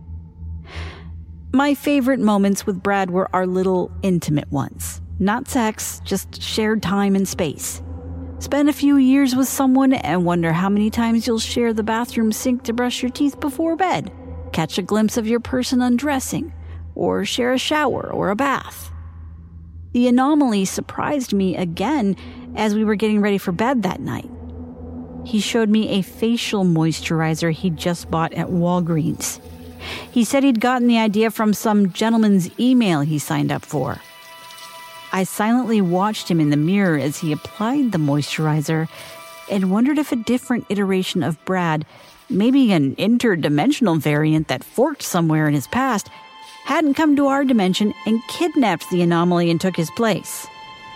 My favorite moments with Brad were our little intimate ones. Not sex, just shared time and space. Spend a few years with someone and wonder how many times you'll share the bathroom sink to brush your teeth before bed, catch a glimpse of your person undressing, or share a shower or a bath. The anomaly surprised me again as we were getting ready for bed that night. He showed me a facial moisturizer he'd just bought at Walgreens. He said he'd gotten the idea from some gentleman's email he signed up for. I silently watched him in the mirror as he applied the moisturizer and wondered if a different iteration of Brad, maybe an interdimensional variant that forked somewhere in his past, hadn't come to our dimension and kidnapped the anomaly and took his place.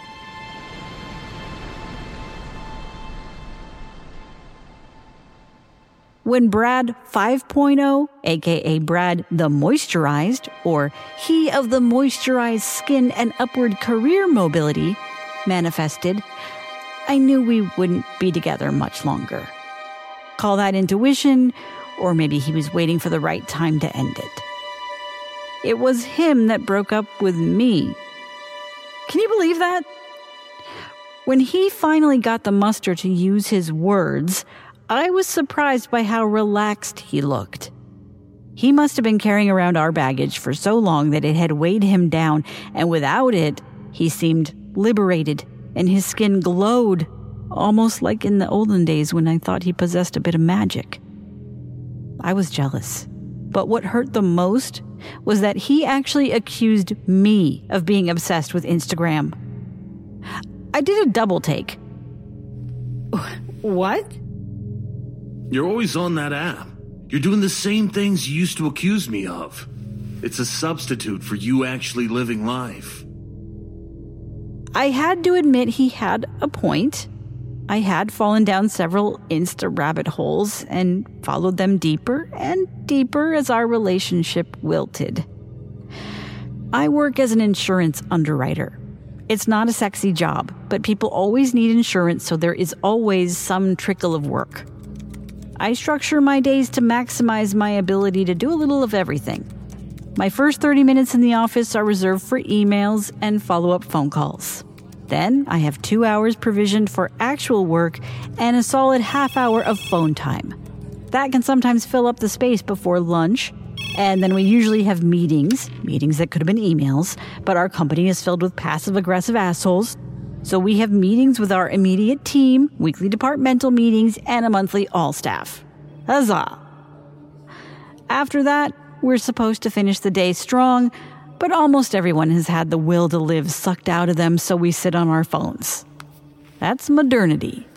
When Brad 5.0, aka Brad the Moisturized, or he of the moisturized skin and upward career mobility, manifested, I knew we wouldn't be together much longer. Call that intuition, or maybe he was waiting for the right time to end it. It was him that broke up with me. Can you believe that? When he finally got the muster to use his words, I was surprised by how relaxed he looked. He must have been carrying around our baggage for so long that it had weighed him down, and without it, he seemed liberated, and his skin glowed, almost like in the olden days when I thought he possessed a bit of magic. I was jealous, but what hurt the most was that he actually accused me of being obsessed with Instagram. I did a double take. What? You're always on that app. You're doing the same things you used to accuse me of. It's a substitute for you actually living life. I had to admit he had a point. I had fallen down several Insta rabbit holes and followed them deeper and deeper as our relationship wilted. I work as an insurance underwriter. It's not a sexy job, but people always need insurance, so there is always some trickle of work. I structure my days to maximize my ability to do a little of everything. My first 30 minutes in the office are reserved for emails and follow-up phone calls. Then I have 2 hours provisioned for actual work and a solid half hour of phone time. That can sometimes fill up the space before lunch, and then we usually have meetings that could have been emails, but our company is filled with passive-aggressive assholes. So we have meetings with our immediate team, weekly departmental meetings, and a monthly all-staff. Huzzah! After that, we're supposed to finish the day strong, but almost everyone has had the will to live sucked out of them, so we sit on our phones. That's modernity.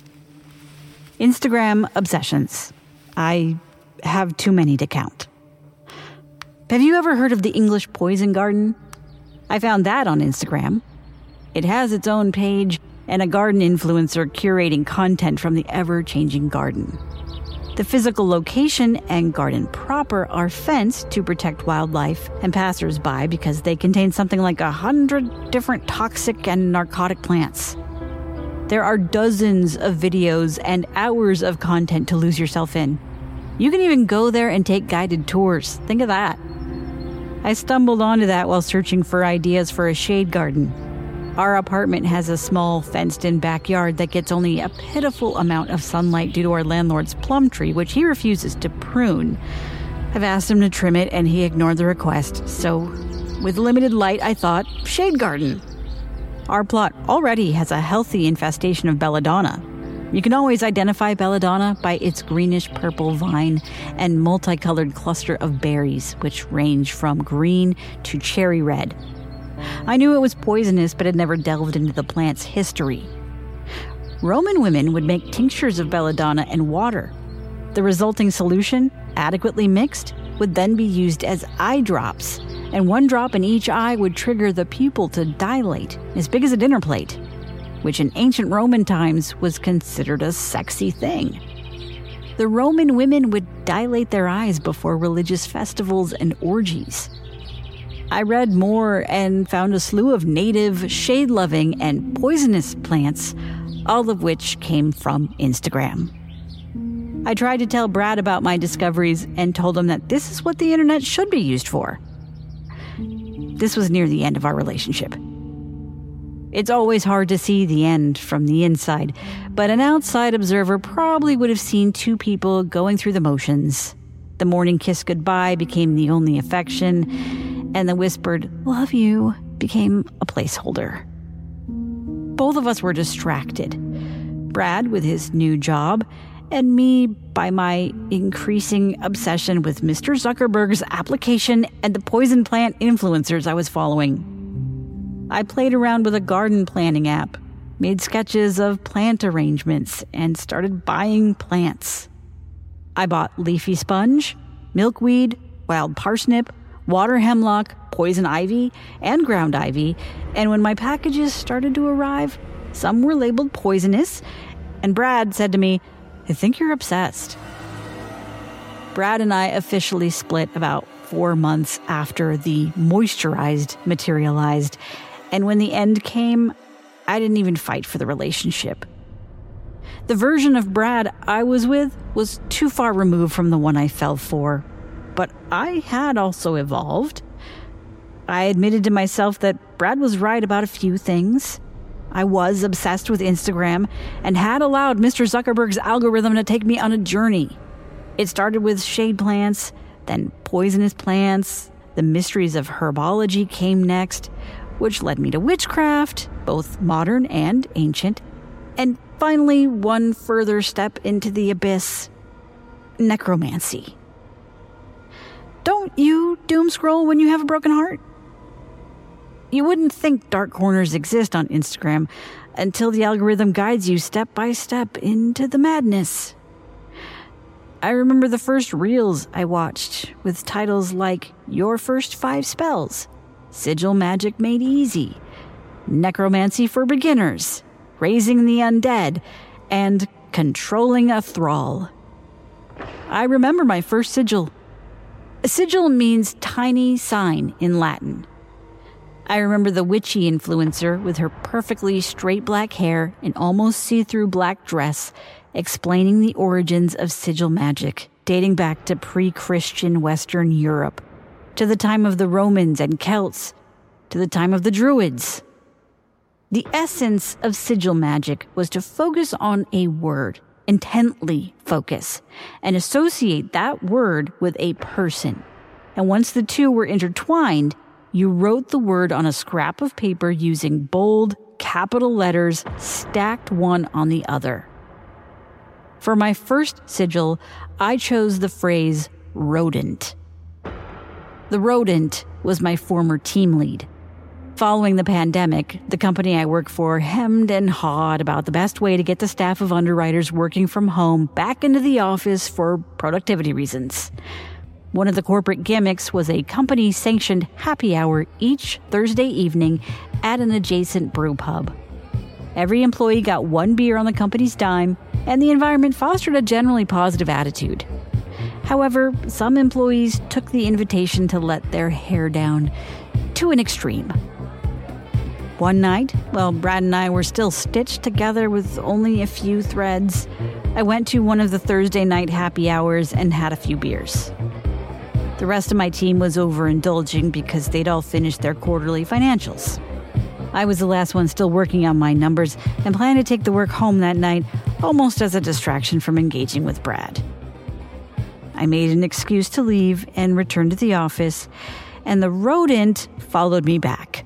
Instagram obsessions. I have too many to count. Have you ever heard of the English Poison Garden? I found that on Instagram. It has its own page and a garden influencer curating content from the ever-changing garden. The physical location and garden proper are fenced to protect wildlife and passers-by because they contain something like 100 different toxic and narcotic plants. There are dozens of videos and hours of content to lose yourself in. You can even go there and take guided tours. Think of that. I stumbled onto that while searching for ideas for a shade garden. Our apartment has a small fenced-in backyard that gets only a pitiful amount of sunlight due to our landlord's plum tree, which he refuses to prune. I've asked him to trim it, and he ignored the request. So, with limited light, I thought, shade garden. Our plot already has a healthy infestation of belladonna. You can always identify belladonna by its greenish-purple vine and multicolored cluster of berries, which range from green to cherry red. I knew it was poisonous, but had never delved into the plant's history. Roman women would make tinctures of belladonna and water. The resulting solution, adequately mixed, would then be used as eye drops, and 1 drop in each eye would trigger the pupil to dilate, as big as a dinner plate, which in ancient Roman times was considered a sexy thing. The Roman women would dilate their eyes before religious festivals and orgies. I read more and found a slew of native, shade-loving, and poisonous plants, all of which came from Instagram. I tried to tell Brad about my discoveries and told him that this is what the internet should be used for. This was near the end of our relationship. It's always hard to see the end from the inside, but an outside observer probably would have seen 2 people going through the motions. The morning kiss goodbye became the only affection, and the whispered, "love you," became a placeholder. Both of us were distracted. Brad with his new job, and me by my increasing obsession with Mr. Zuckerberg's application and the poison plant influencers I was following. I played around with a garden planning app, made sketches of plant arrangements, and started buying plants. I bought leafy sponge, milkweed, wild parsnip, water hemlock, poison ivy, and ground ivy, and when my packages started to arrive, some were labeled poisonous, and Brad said to me, "I think you're obsessed." Brad and I officially split about 4 months after the moisturized materialized, and when the end came, I didn't even fight for the relationship. The version of Brad I was with was too far removed from the one I fell for. But I had also evolved. I admitted to myself that Brad was right about a few things. I was obsessed with Instagram and had allowed Mr. Zuckerberg's algorithm to take me on a journey. It started with shade plants, then poisonous plants. The mysteries of herbology came next, which led me to witchcraft, both modern and ancient. And finally, one further step into the abyss, necromancy. Don't you doom scroll when you have a broken heart? You wouldn't think dark corners exist on Instagram until the algorithm guides you step by step into the madness. I remember the first reels I watched with titles like Your First 5 Spells, Sigil Magic Made Easy, Necromancy for Beginners, raising the undead, and controlling a thrall. I remember my first sigil. A sigil means tiny sign in Latin. I remember the witchy influencer with her perfectly straight black hair and almost see-through black dress explaining the origins of sigil magic, dating back to pre-Christian Western Europe, to the time of the Romans and Celts, to the time of the Druids. The essence of sigil magic was to focus on a word, intently focus, and associate that word with a person. And once the two were intertwined, you wrote the word on a scrap of paper using bold, capital letters stacked one on the other. For my first sigil, I chose the phrase rodent. The rodent was my former team lead. Following the pandemic, the company I work for hemmed and hawed about the best way to get the staff of underwriters working from home back into the office for productivity reasons. One of the corporate gimmicks was a company-sanctioned happy hour each Thursday evening at an adjacent brew pub. Every employee got one beer on the company's dime, and the environment fostered a generally positive attitude. However, some employees took the invitation to let their hair down to an extreme. One night, while Brad and I were still stitched together with only a few threads, I went to one of the Thursday night happy hours and had a few beers. The rest of my team was overindulging because they'd all finished their quarterly financials. I was the last one still working on my numbers and planned to take the work home that night, almost as a distraction from engaging with Brad. I made an excuse to leave and returned to the office, and the rodent followed me back.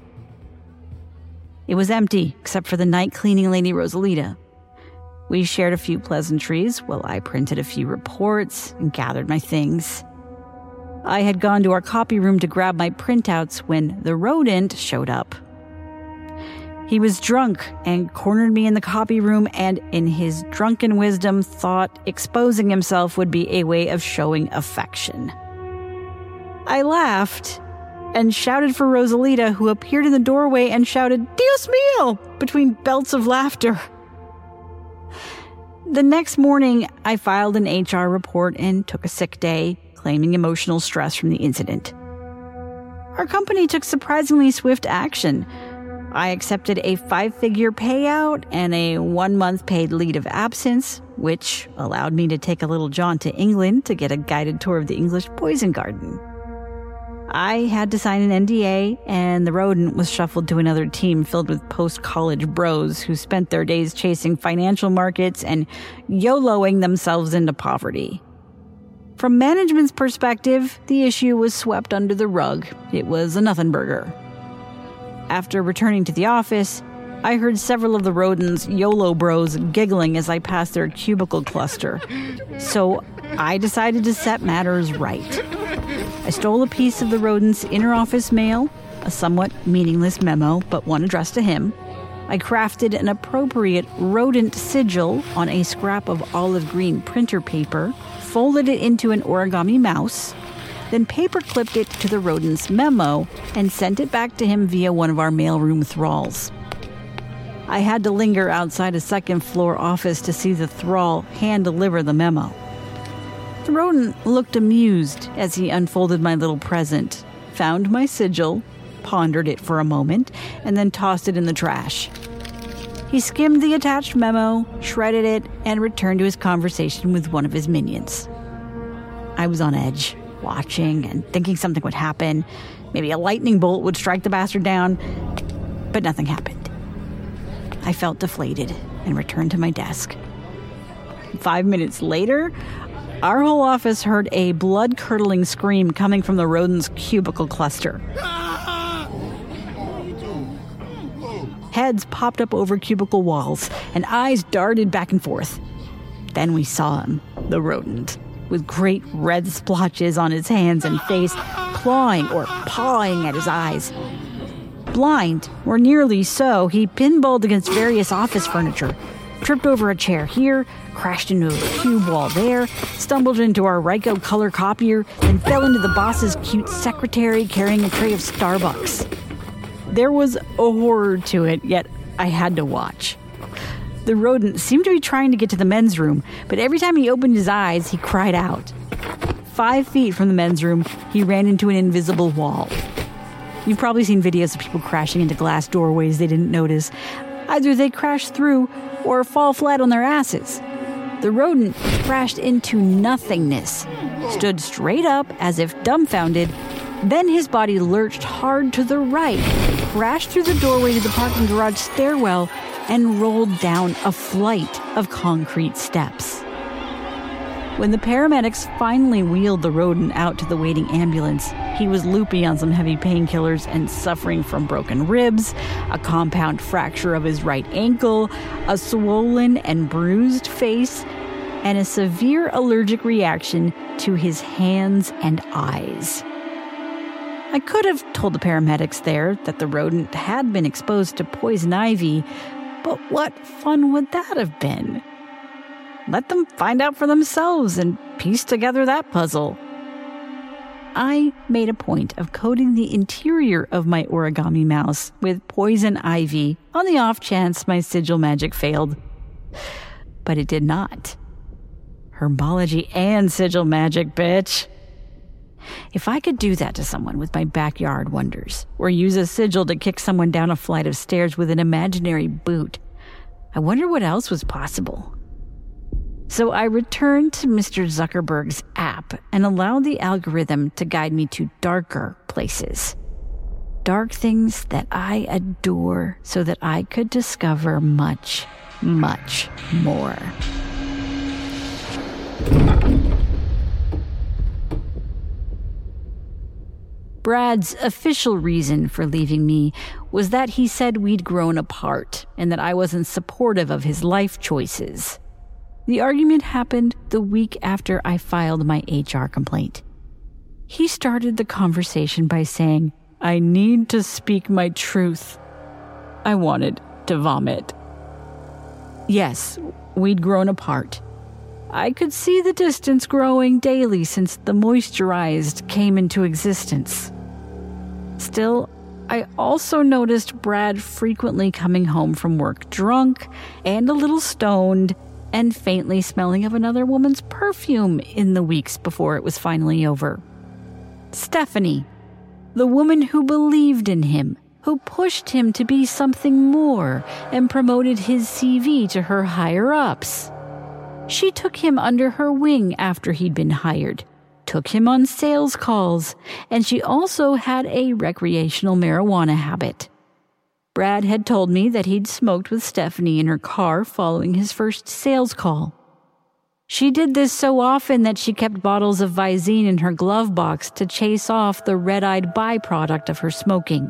It was empty, except for the night cleaning lady Rosalita. We shared a few pleasantries while I printed a few reports and gathered my things. I had gone to our copy room to grab my printouts when the rodent showed up. He was drunk and cornered me in the copy room, and in his drunken wisdom thought exposing himself would be a way of showing affection. I laughed and shouted for Rosalita, who appeared in the doorway and shouted, "Dios mío!" between belts of laughter. The next morning, I filed an HR report and took a sick day, claiming emotional stress from the incident. Our company took surprisingly swift action. I accepted a 5-figure payout and a 1-month paid leave of absence, which allowed me to take a little jaunt to England to get a guided tour of the English poison garden. I had to sign an NDA, and the rodent was shuffled to another team filled with post-college bros who spent their days chasing financial markets and YOLOing themselves into poverty. From management's perspective, the issue was swept under the rug. It was a nothing burger. After returning to the office, I heard several of the rodents' YOLO bros giggling as I passed their cubicle cluster. So I decided to set matters right. I stole a piece of the rodent's inter-office mail, a somewhat meaningless memo, but one addressed to him. I crafted an appropriate rodent sigil on a scrap of olive green printer paper, folded it into an origami mouse, then paper-clipped it to the rodent's memo and sent it back to him via one of our mailroom thralls. I had to linger outside a second-floor office to see the thrall hand-deliver the memo. The rodent looked amused as he unfolded my little present, found my sigil, pondered it for a moment, and then tossed it in the trash. He skimmed the attached memo, shredded it, and returned to his conversation with one of his minions. I was on edge, watching and thinking something would happen. Maybe a lightning bolt would strike the bastard down, but nothing happened. I felt deflated and returned to my desk. 5 minutes later, our whole office heard a blood-curdling scream coming from the rodent's cubicle cluster. Heads popped up over cubicle walls, and eyes darted back and forth. Then we saw him, the rodent, with great red splotches on his hands and face, clawing or pawing at his eyes. Blind, or nearly so, he pinballed against various office furniture, tripped over a chair here, crashed into a cube wall there, stumbled into our Ryko color copier, and fell into the boss's cute secretary carrying a tray of Starbucks. There was a horror to it, yet I had to watch. The rodent seemed to be trying to get to the men's room, but every time he opened his eyes, he cried out. 5 feet from the men's room, he ran into an invisible wall. You've probably seen videos of people crashing into glass doorways they didn't notice. Either they crash through or fall flat on their asses. The rodent crashed into nothingness, stood straight up as if dumbfounded, then his body lurched hard to the right, crashed through the doorway to the parking garage stairwell, and rolled down a flight of concrete steps. When the paramedics finally wheeled the rodent out to the waiting ambulance, he was loopy on some heavy painkillers and suffering from broken ribs, a compound fracture of his right ankle, a swollen and bruised face, and a severe allergic reaction to his hands and eyes. I could have told the paramedics there that the rodent had been exposed to poison ivy, but what fun would that have been? Let them find out for themselves and piece together that puzzle. I made a point of coating the interior of my origami mouse with poison ivy on the off chance my sigil magic failed. But it did not. Herbology and sigil magic, bitch. If I could do that to someone with my backyard wonders, or use a sigil to kick someone down a flight of stairs with an imaginary boot, I wonder what else was possible. So I returned to Mr. Zuckerberg's app and allowed the algorithm to guide me to darker places. Dark things that I adore so that I could discover much, much more. Brad's official reason for leaving me was that he said we'd grown apart and that I wasn't supportive of his life choices. The argument happened the week after I filed my HR complaint. He started the conversation by saying, "I need to speak my truth." I wanted to vomit. Yes, we'd grown apart. I could see the distance growing daily since the moisturized came into existence. Still, I also noticed Brad frequently coming home from work drunk and a little stoned and faintly smelling of another woman's perfume in the weeks before it was finally over. Stephanie, the woman who believed in him, who pushed him to be something more and promoted his CV to her higher-ups. She took him under her wing after he'd been hired, took him on sales calls, and she also had a recreational marijuana habit. Brad had told me that he'd smoked with Stephanie in her car following his first sales call. She did this so often that she kept bottles of Visine in her glove box to chase off the red-eyed byproduct of her smoking.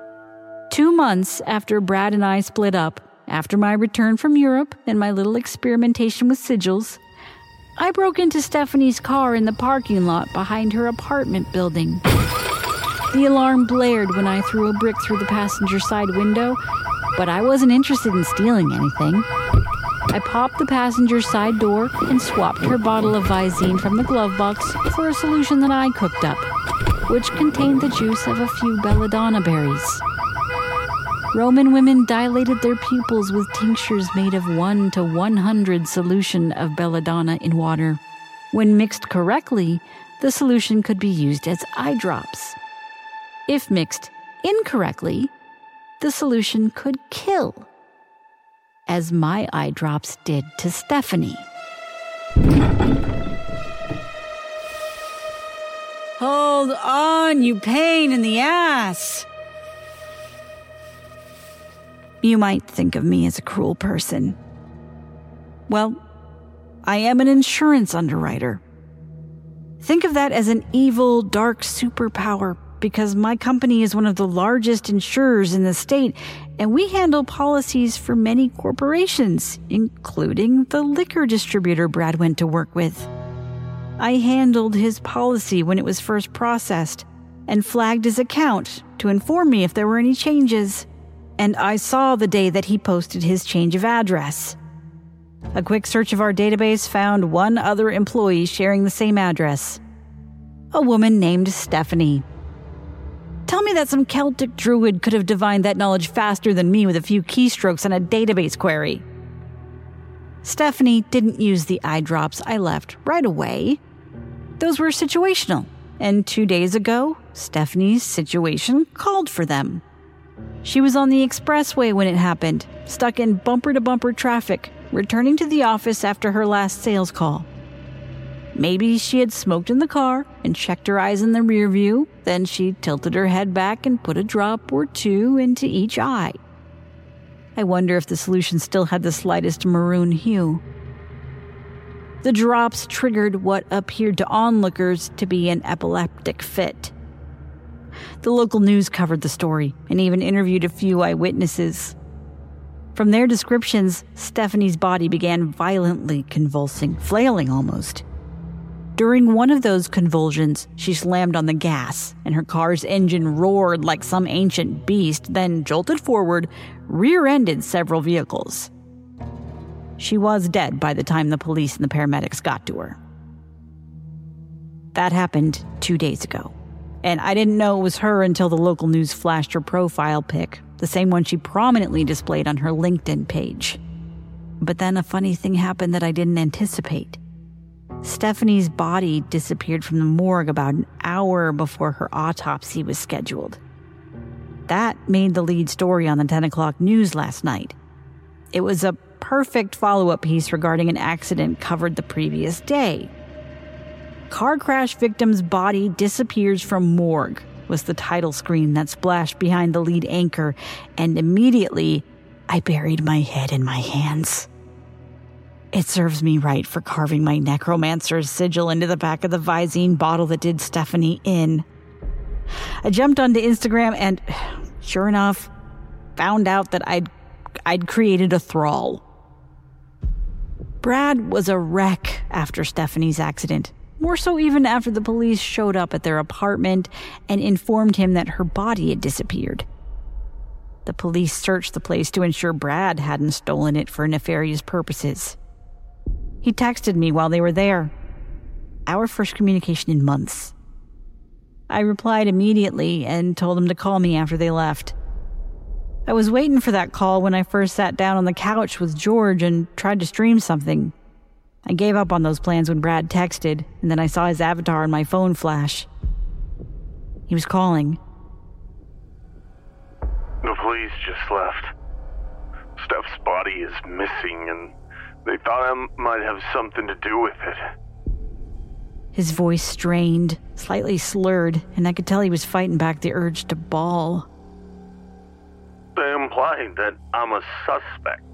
2 months after Brad and I split up, after my return from Europe and my little experimentation with sigils, I broke into Stephanie's car in the parking lot behind her apartment building. The alarm blared when I threw a brick through the passenger side window, but I wasn't interested in stealing anything. I popped the passenger side door and swapped her bottle of Visine from the glove box for a solution that I cooked up, which contained the juice of a few belladonna berries. Roman women dilated their pupils with tinctures made of 1 to 100 solution of belladonna in water. When mixed correctly, the solution could be used as eye drops. If mixed incorrectly, the solution could kill, as my eye drops did to Stephanie. Hold on, you pain in the ass! You might think of me as a cruel person. Well, I am an insurance underwriter. Think of that as an evil, dark superpower, because my company is one of the largest insurers in the state, and we handle policies for many corporations, including the liquor distributor Brad went to work with. I handled his policy when it was first processed and flagged his account to inform me if there were any changes. And I saw the day that he posted his change of address. A quick search of our database found one other employee sharing the same address. A woman named Stephanie. Tell me that some Celtic druid could have divined that knowledge faster than me with a few keystrokes and a database query. Stephanie didn't use the eye drops I left right away. Those were situational, and 2 days ago, Stephanie's situation called for them. She was on the expressway when it happened, stuck in bumper-to-bumper traffic, returning to the office after her last sales call. Maybe she had smoked in the car and checked her eyes in the rear view, then she tilted her head back and put a drop or two into each eye. I wonder if the solution still had the slightest maroon hue. The drops triggered what appeared to onlookers to be an epileptic fit. The local news covered the story and even interviewed a few eyewitnesses. From their descriptions, Stephanie's body began violently convulsing, flailing almost. During one of those convulsions, she slammed on the gas, and her car's engine roared like some ancient beast, then jolted forward, rear-ended several vehicles. She was dead by the time the police and the paramedics got to her. That happened 2 days ago, and I didn't know it was her until the local news flashed her profile pic, the same one she prominently displayed on her LinkedIn page. But then a funny thing happened that I didn't anticipate. Stephanie's body disappeared from the morgue about an hour before her autopsy was scheduled. That made the lead story on the 10 o'clock news last night. It was a perfect follow-up piece regarding an accident covered the previous day. Car crash victim's body disappears from morgue was the title screen that splashed behind the lead anchor, and immediately I buried my head in my hands. It serves me right for carving my necromancer's sigil into the back of the Visine bottle that did Stephanie in. I jumped onto Instagram and, sure enough, found out that I'd created a thrall. Brad was a wreck after Stephanie's accident, more so even after the police showed up at their apartment and informed him that her body had disappeared. The police searched the place to ensure Brad hadn't stolen it for nefarious purposes. He texted me while they were there. Our first communication in months. I replied immediately and told him to call me after they left. I was waiting for that call when I first sat down on the couch with George and tried to stream something. I gave up on those plans when Brad texted, and then I saw his avatar on my phone flash. He was calling. The police just left. Steph's body is missing, and they thought I might have something to do with it. His voice strained, slightly slurred, and I could tell he was fighting back the urge to bawl. They implied that I'm a suspect.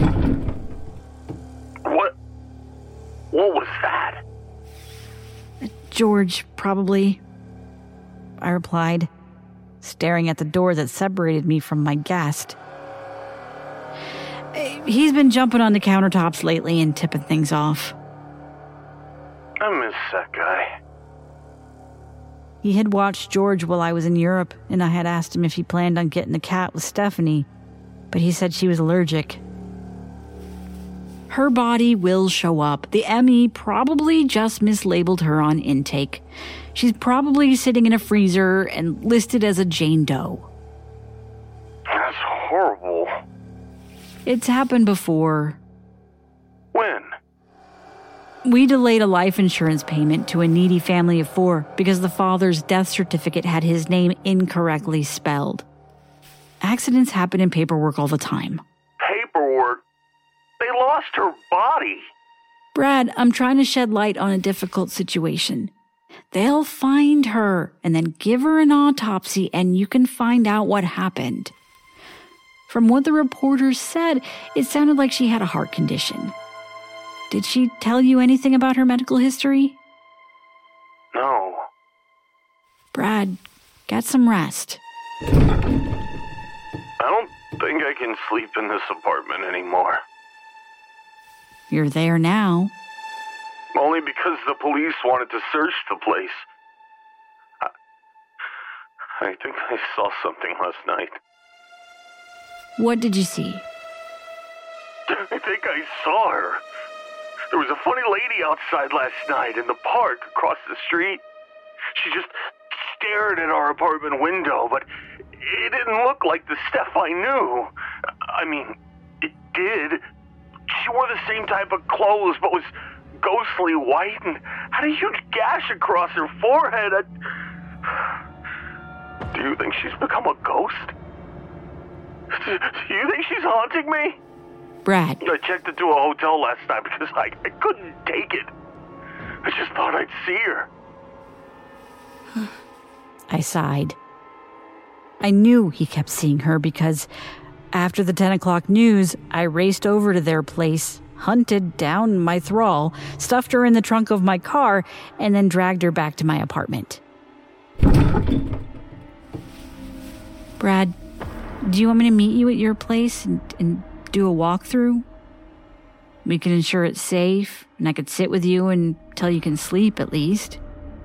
What was that? George, probably, I replied, staring at the door that separated me from my guest. He's been jumping on the countertops lately and tipping things off. I miss that guy. He had watched George while I was in Europe, and I had asked him if he planned on getting a cat with Stephanie, but he said she was allergic. Her body will show up. The ME probably just mislabeled her on intake. She's probably sitting in a freezer and listed as a Jane Doe. That's horrible. It's happened before. When? We delayed a life insurance payment to a needy family of 4 because the father's death certificate had his name incorrectly spelled. Accidents happen in paperwork all the time. Paperwork? They lost her body. Brad, I'm trying to shed light on a difficult situation. They'll find her and then give her an autopsy, and you can find out what happened. From what the reporters said, it sounded like she had a heart condition. Did she tell you anything about her medical history? No. Brad, get some rest. I don't think I can sleep in this apartment anymore. You're there now. Only because the police wanted to search the place. I think I saw something last night. What did you see? I think I saw her. There was a funny lady outside last night in the park across the street. She just stared at our apartment window, but it didn't look like the Steph I knew. I mean, it did, She wore the same type of clothes, but was ghostly white and had a huge gash across her forehead. Do you think she's become a ghost? Do you think she's haunting me? Brad. I checked into a hotel last night because I couldn't take it. I just thought I'd see her. I sighed. I knew he kept seeing her because after the 10 o'clock news, I raced over to their place, hunted down my thrall, stuffed her in the trunk of my car, and then dragged her back to my apartment. Brad, do you want me to meet you at your place and do a walkthrough? We can ensure it's safe, and I could sit with you until you can sleep at least.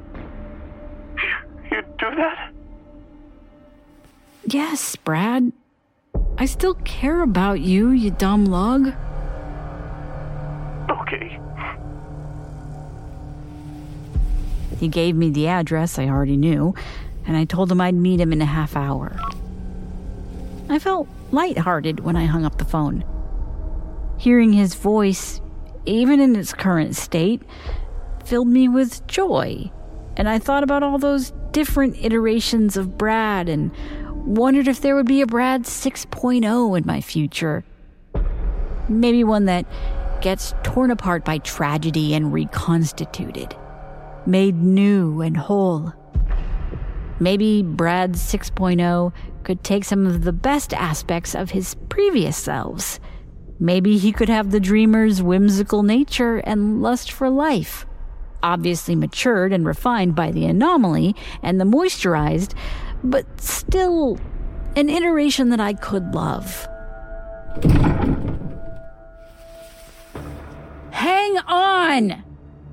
You'd do that? Yes, Brad. I still care about you, you dumb lug. Okay. He gave me the address I already knew, and I told him I'd meet him in a half hour. I felt lighthearted when I hung up the phone. Hearing his voice, even in its current state, filled me with joy, and I thought about all those different iterations of Brad and wondered if there would be a Brad 6.0 in my future. Maybe one that gets torn apart by tragedy and reconstituted, made new and whole. Maybe Brad 6.0 could take some of the best aspects of his previous selves. Maybe he could have the dreamer's whimsical nature and lust for life, obviously matured and refined by the anomaly and the moisturized, but still an iteration that I could love. Hang on!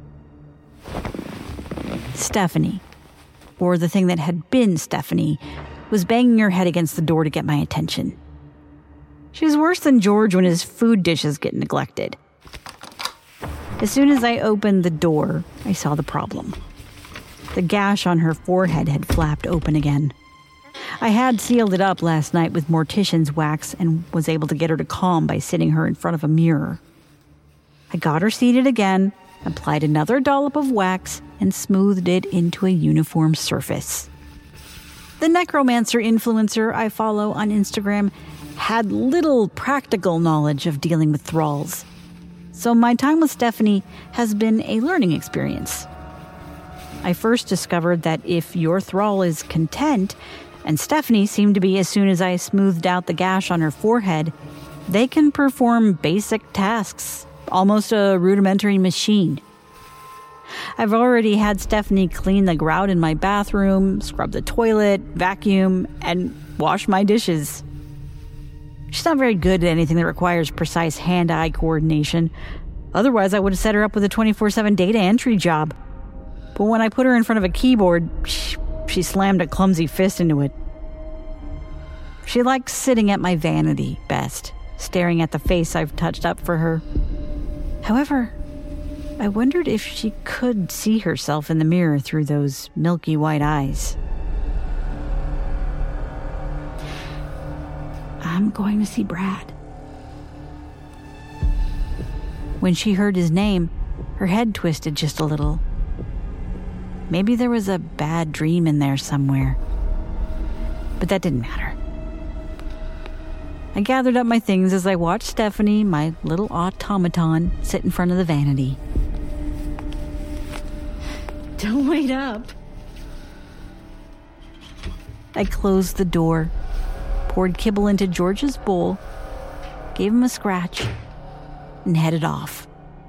Stephanie, or the thing that had been Stephanie, was banging her head against the door to get my attention. She was worse than George when his food dishes get neglected. As soon as I opened the door, I saw the problem. The gash on her forehead had flapped open again. I had sealed it up last night with mortician's wax and was able to get her to calm by sitting her in front of a mirror. I got her seated again, applied another dollop of wax, and smoothed it into a uniform surface. The necromancer influencer I follow on Instagram had little practical knowledge of dealing with thralls, so my time with Stephanie has been a learning experience. I first discovered that if your thrall is content, and Stephanie seemed to be as soon as I smoothed out the gash on her forehead, they can perform basic tasks, almost a rudimentary machine. I've already had Stephanie clean the grout in my bathroom, scrub the toilet, vacuum, and wash my dishes. She's not very good at anything that requires precise hand-eye coordination. Otherwise, I would have set her up with a 24/7 data entry job. But when I put her in front of a keyboard, she slammed a clumsy fist into it. She likes sitting at my vanity best, staring at the face I've touched up for her. However, I wondered if she could see herself in the mirror through those milky white eyes. I'm going to see Brad. When she heard his name, her head twisted just a little. Maybe there was a bad dream in there somewhere. But that didn't matter. I gathered up my things as I watched Stephanie, my little automaton, sit in front of the vanity. Don't wait up. I closed the door, poured kibble into George's bowl, gave him a scratch, and headed off.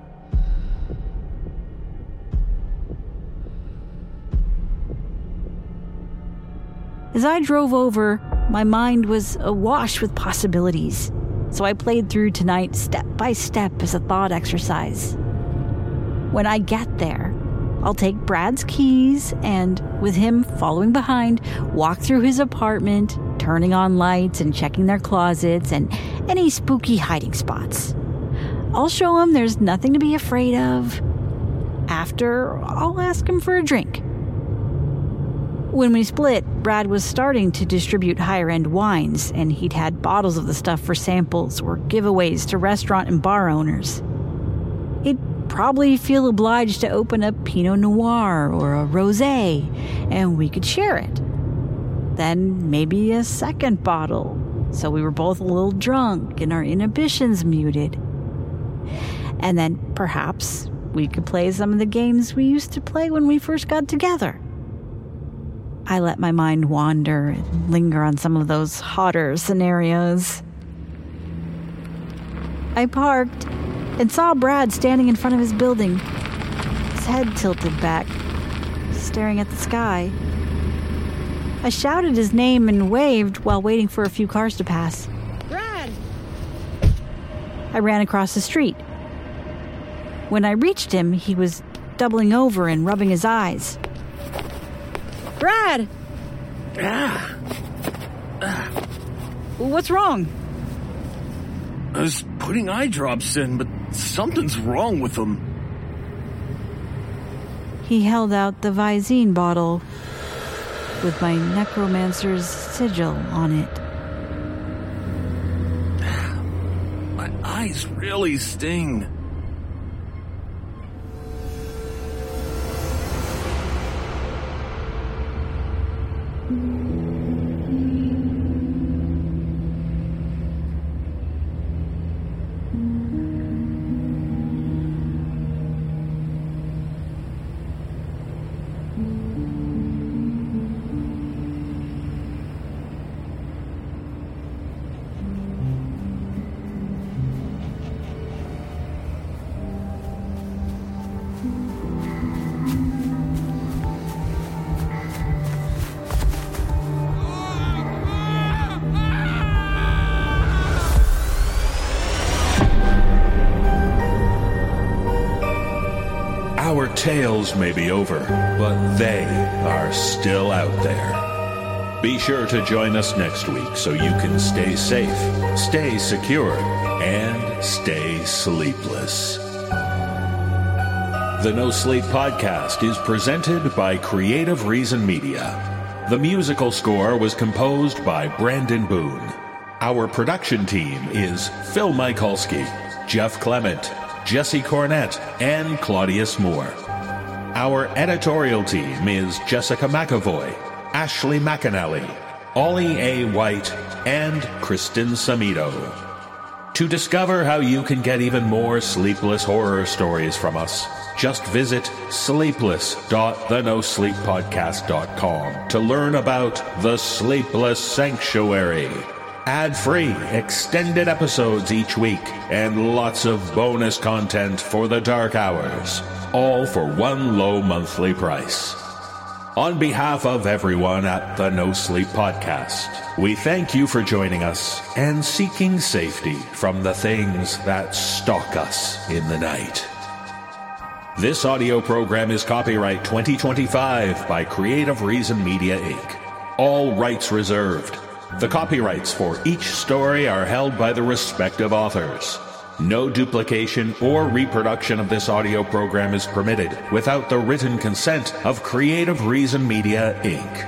As I drove over, my mind was awash with possibilities, so I played through tonight step by step as a thought exercise. When I get there, I'll take Brad's keys and, with him following behind, walk through his apartment, turning on lights and checking their closets and any spooky hiding spots. I'll show him there's nothing to be afraid of. After, I'll ask him for a drink. When we split, Brad was starting to distribute higher-end wines, and he'd had bottles of the stuff for samples or giveaways to restaurant and bar owners. He'd probably feel obliged to open a Pinot Noir or a Rosé, and we could share it. Then maybe a second bottle, so we were both a little drunk and our inhibitions muted. And then perhaps we could play some of the games we used to play when we first got together. I let my mind wander and linger on some of those hotter scenarios. I parked and saw Brad standing in front of his building, his head tilted back, staring at the sky. I shouted his name and waved while waiting for a few cars to pass. Brad! I ran across the street. When I reached him, he was doubling over and rubbing his eyes. Brad! What's wrong? I was putting eye drops in, but something's wrong with them. He held out the Visine bottle with my necromancer's sigil on it. My eyes really sting. Our tales may be over, but they are still out there. Be sure to join us next week so you can stay safe, stay secure, and stay sleepless. The No Sleep Podcast is presented by Creative Reason Media. The musical score was composed by Brandon Boone. Our production team is Phil Michalski, Jeff Clement, Jesse Cornett, and Claudius Moore. Our editorial team is Jessica McAvoy, Ashley McAnally, Ollie A. White, and Kristen Samido. To discover how you can get even more sleepless horror stories from us, just visit sleepless.thenosleeppodcast.com to learn about The Sleepless Sanctuary. Ad-free, extended episodes each week, and lots of bonus content for the dark hours, all for one low monthly price. On behalf of everyone at the No Sleep Podcast, we thank you for joining us and seeking safety from the things that stalk us in the night. This audio program is copyright 2025 by Creative Reason Media, Inc. All rights reserved. The copyrights for each story are held by the respective authors. No duplication or reproduction of this audio program is permitted without the written consent of Creative Reason Media, Inc.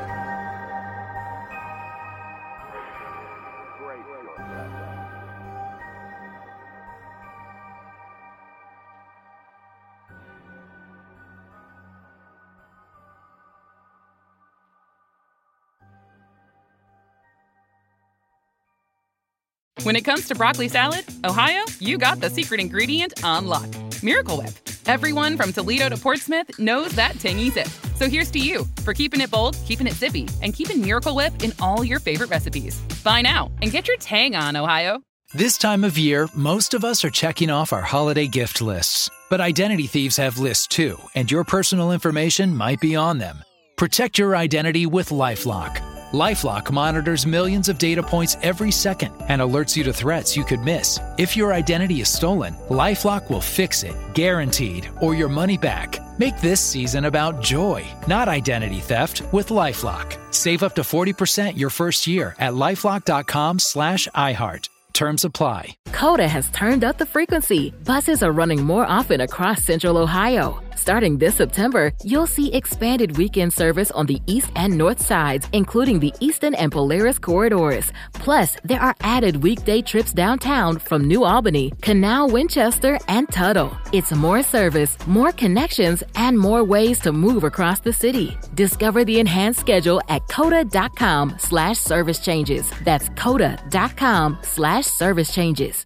When it comes to broccoli salad, Ohio, you got the secret ingredient on lock. Miracle Whip. Everyone from Toledo to Portsmouth knows that tangy zip. So here's to you for keeping it bold, keeping it zippy, and keeping Miracle Whip in all your favorite recipes. Buy now and get your tang on, Ohio. This time of year, most of us are checking off our holiday gift lists. But identity thieves have lists too, and your personal information might be on them. Protect your identity with LifeLock. LifeLock monitors millions of data points every second and alerts you to threats you could miss. If your identity is stolen, LifeLock will fix it, guaranteed, or your money back. Make this season about joy, not identity theft, with LifeLock. Save up to 40% your first year at LifeLock.com/iHeart. Terms apply. Coda has turned up the frequency. Buses are running more often across Central Ohio. Starting this September, you'll see expanded weekend service on the east and north sides, including the Eastern and Polaris corridors. Plus, there are added weekday trips downtown from New Albany, Canal, Winchester, and Tuttle. It's more service, more connections, and more ways to move across the city. Discover the enhanced schedule at coda.com/service changes. That's coda.com/service changes.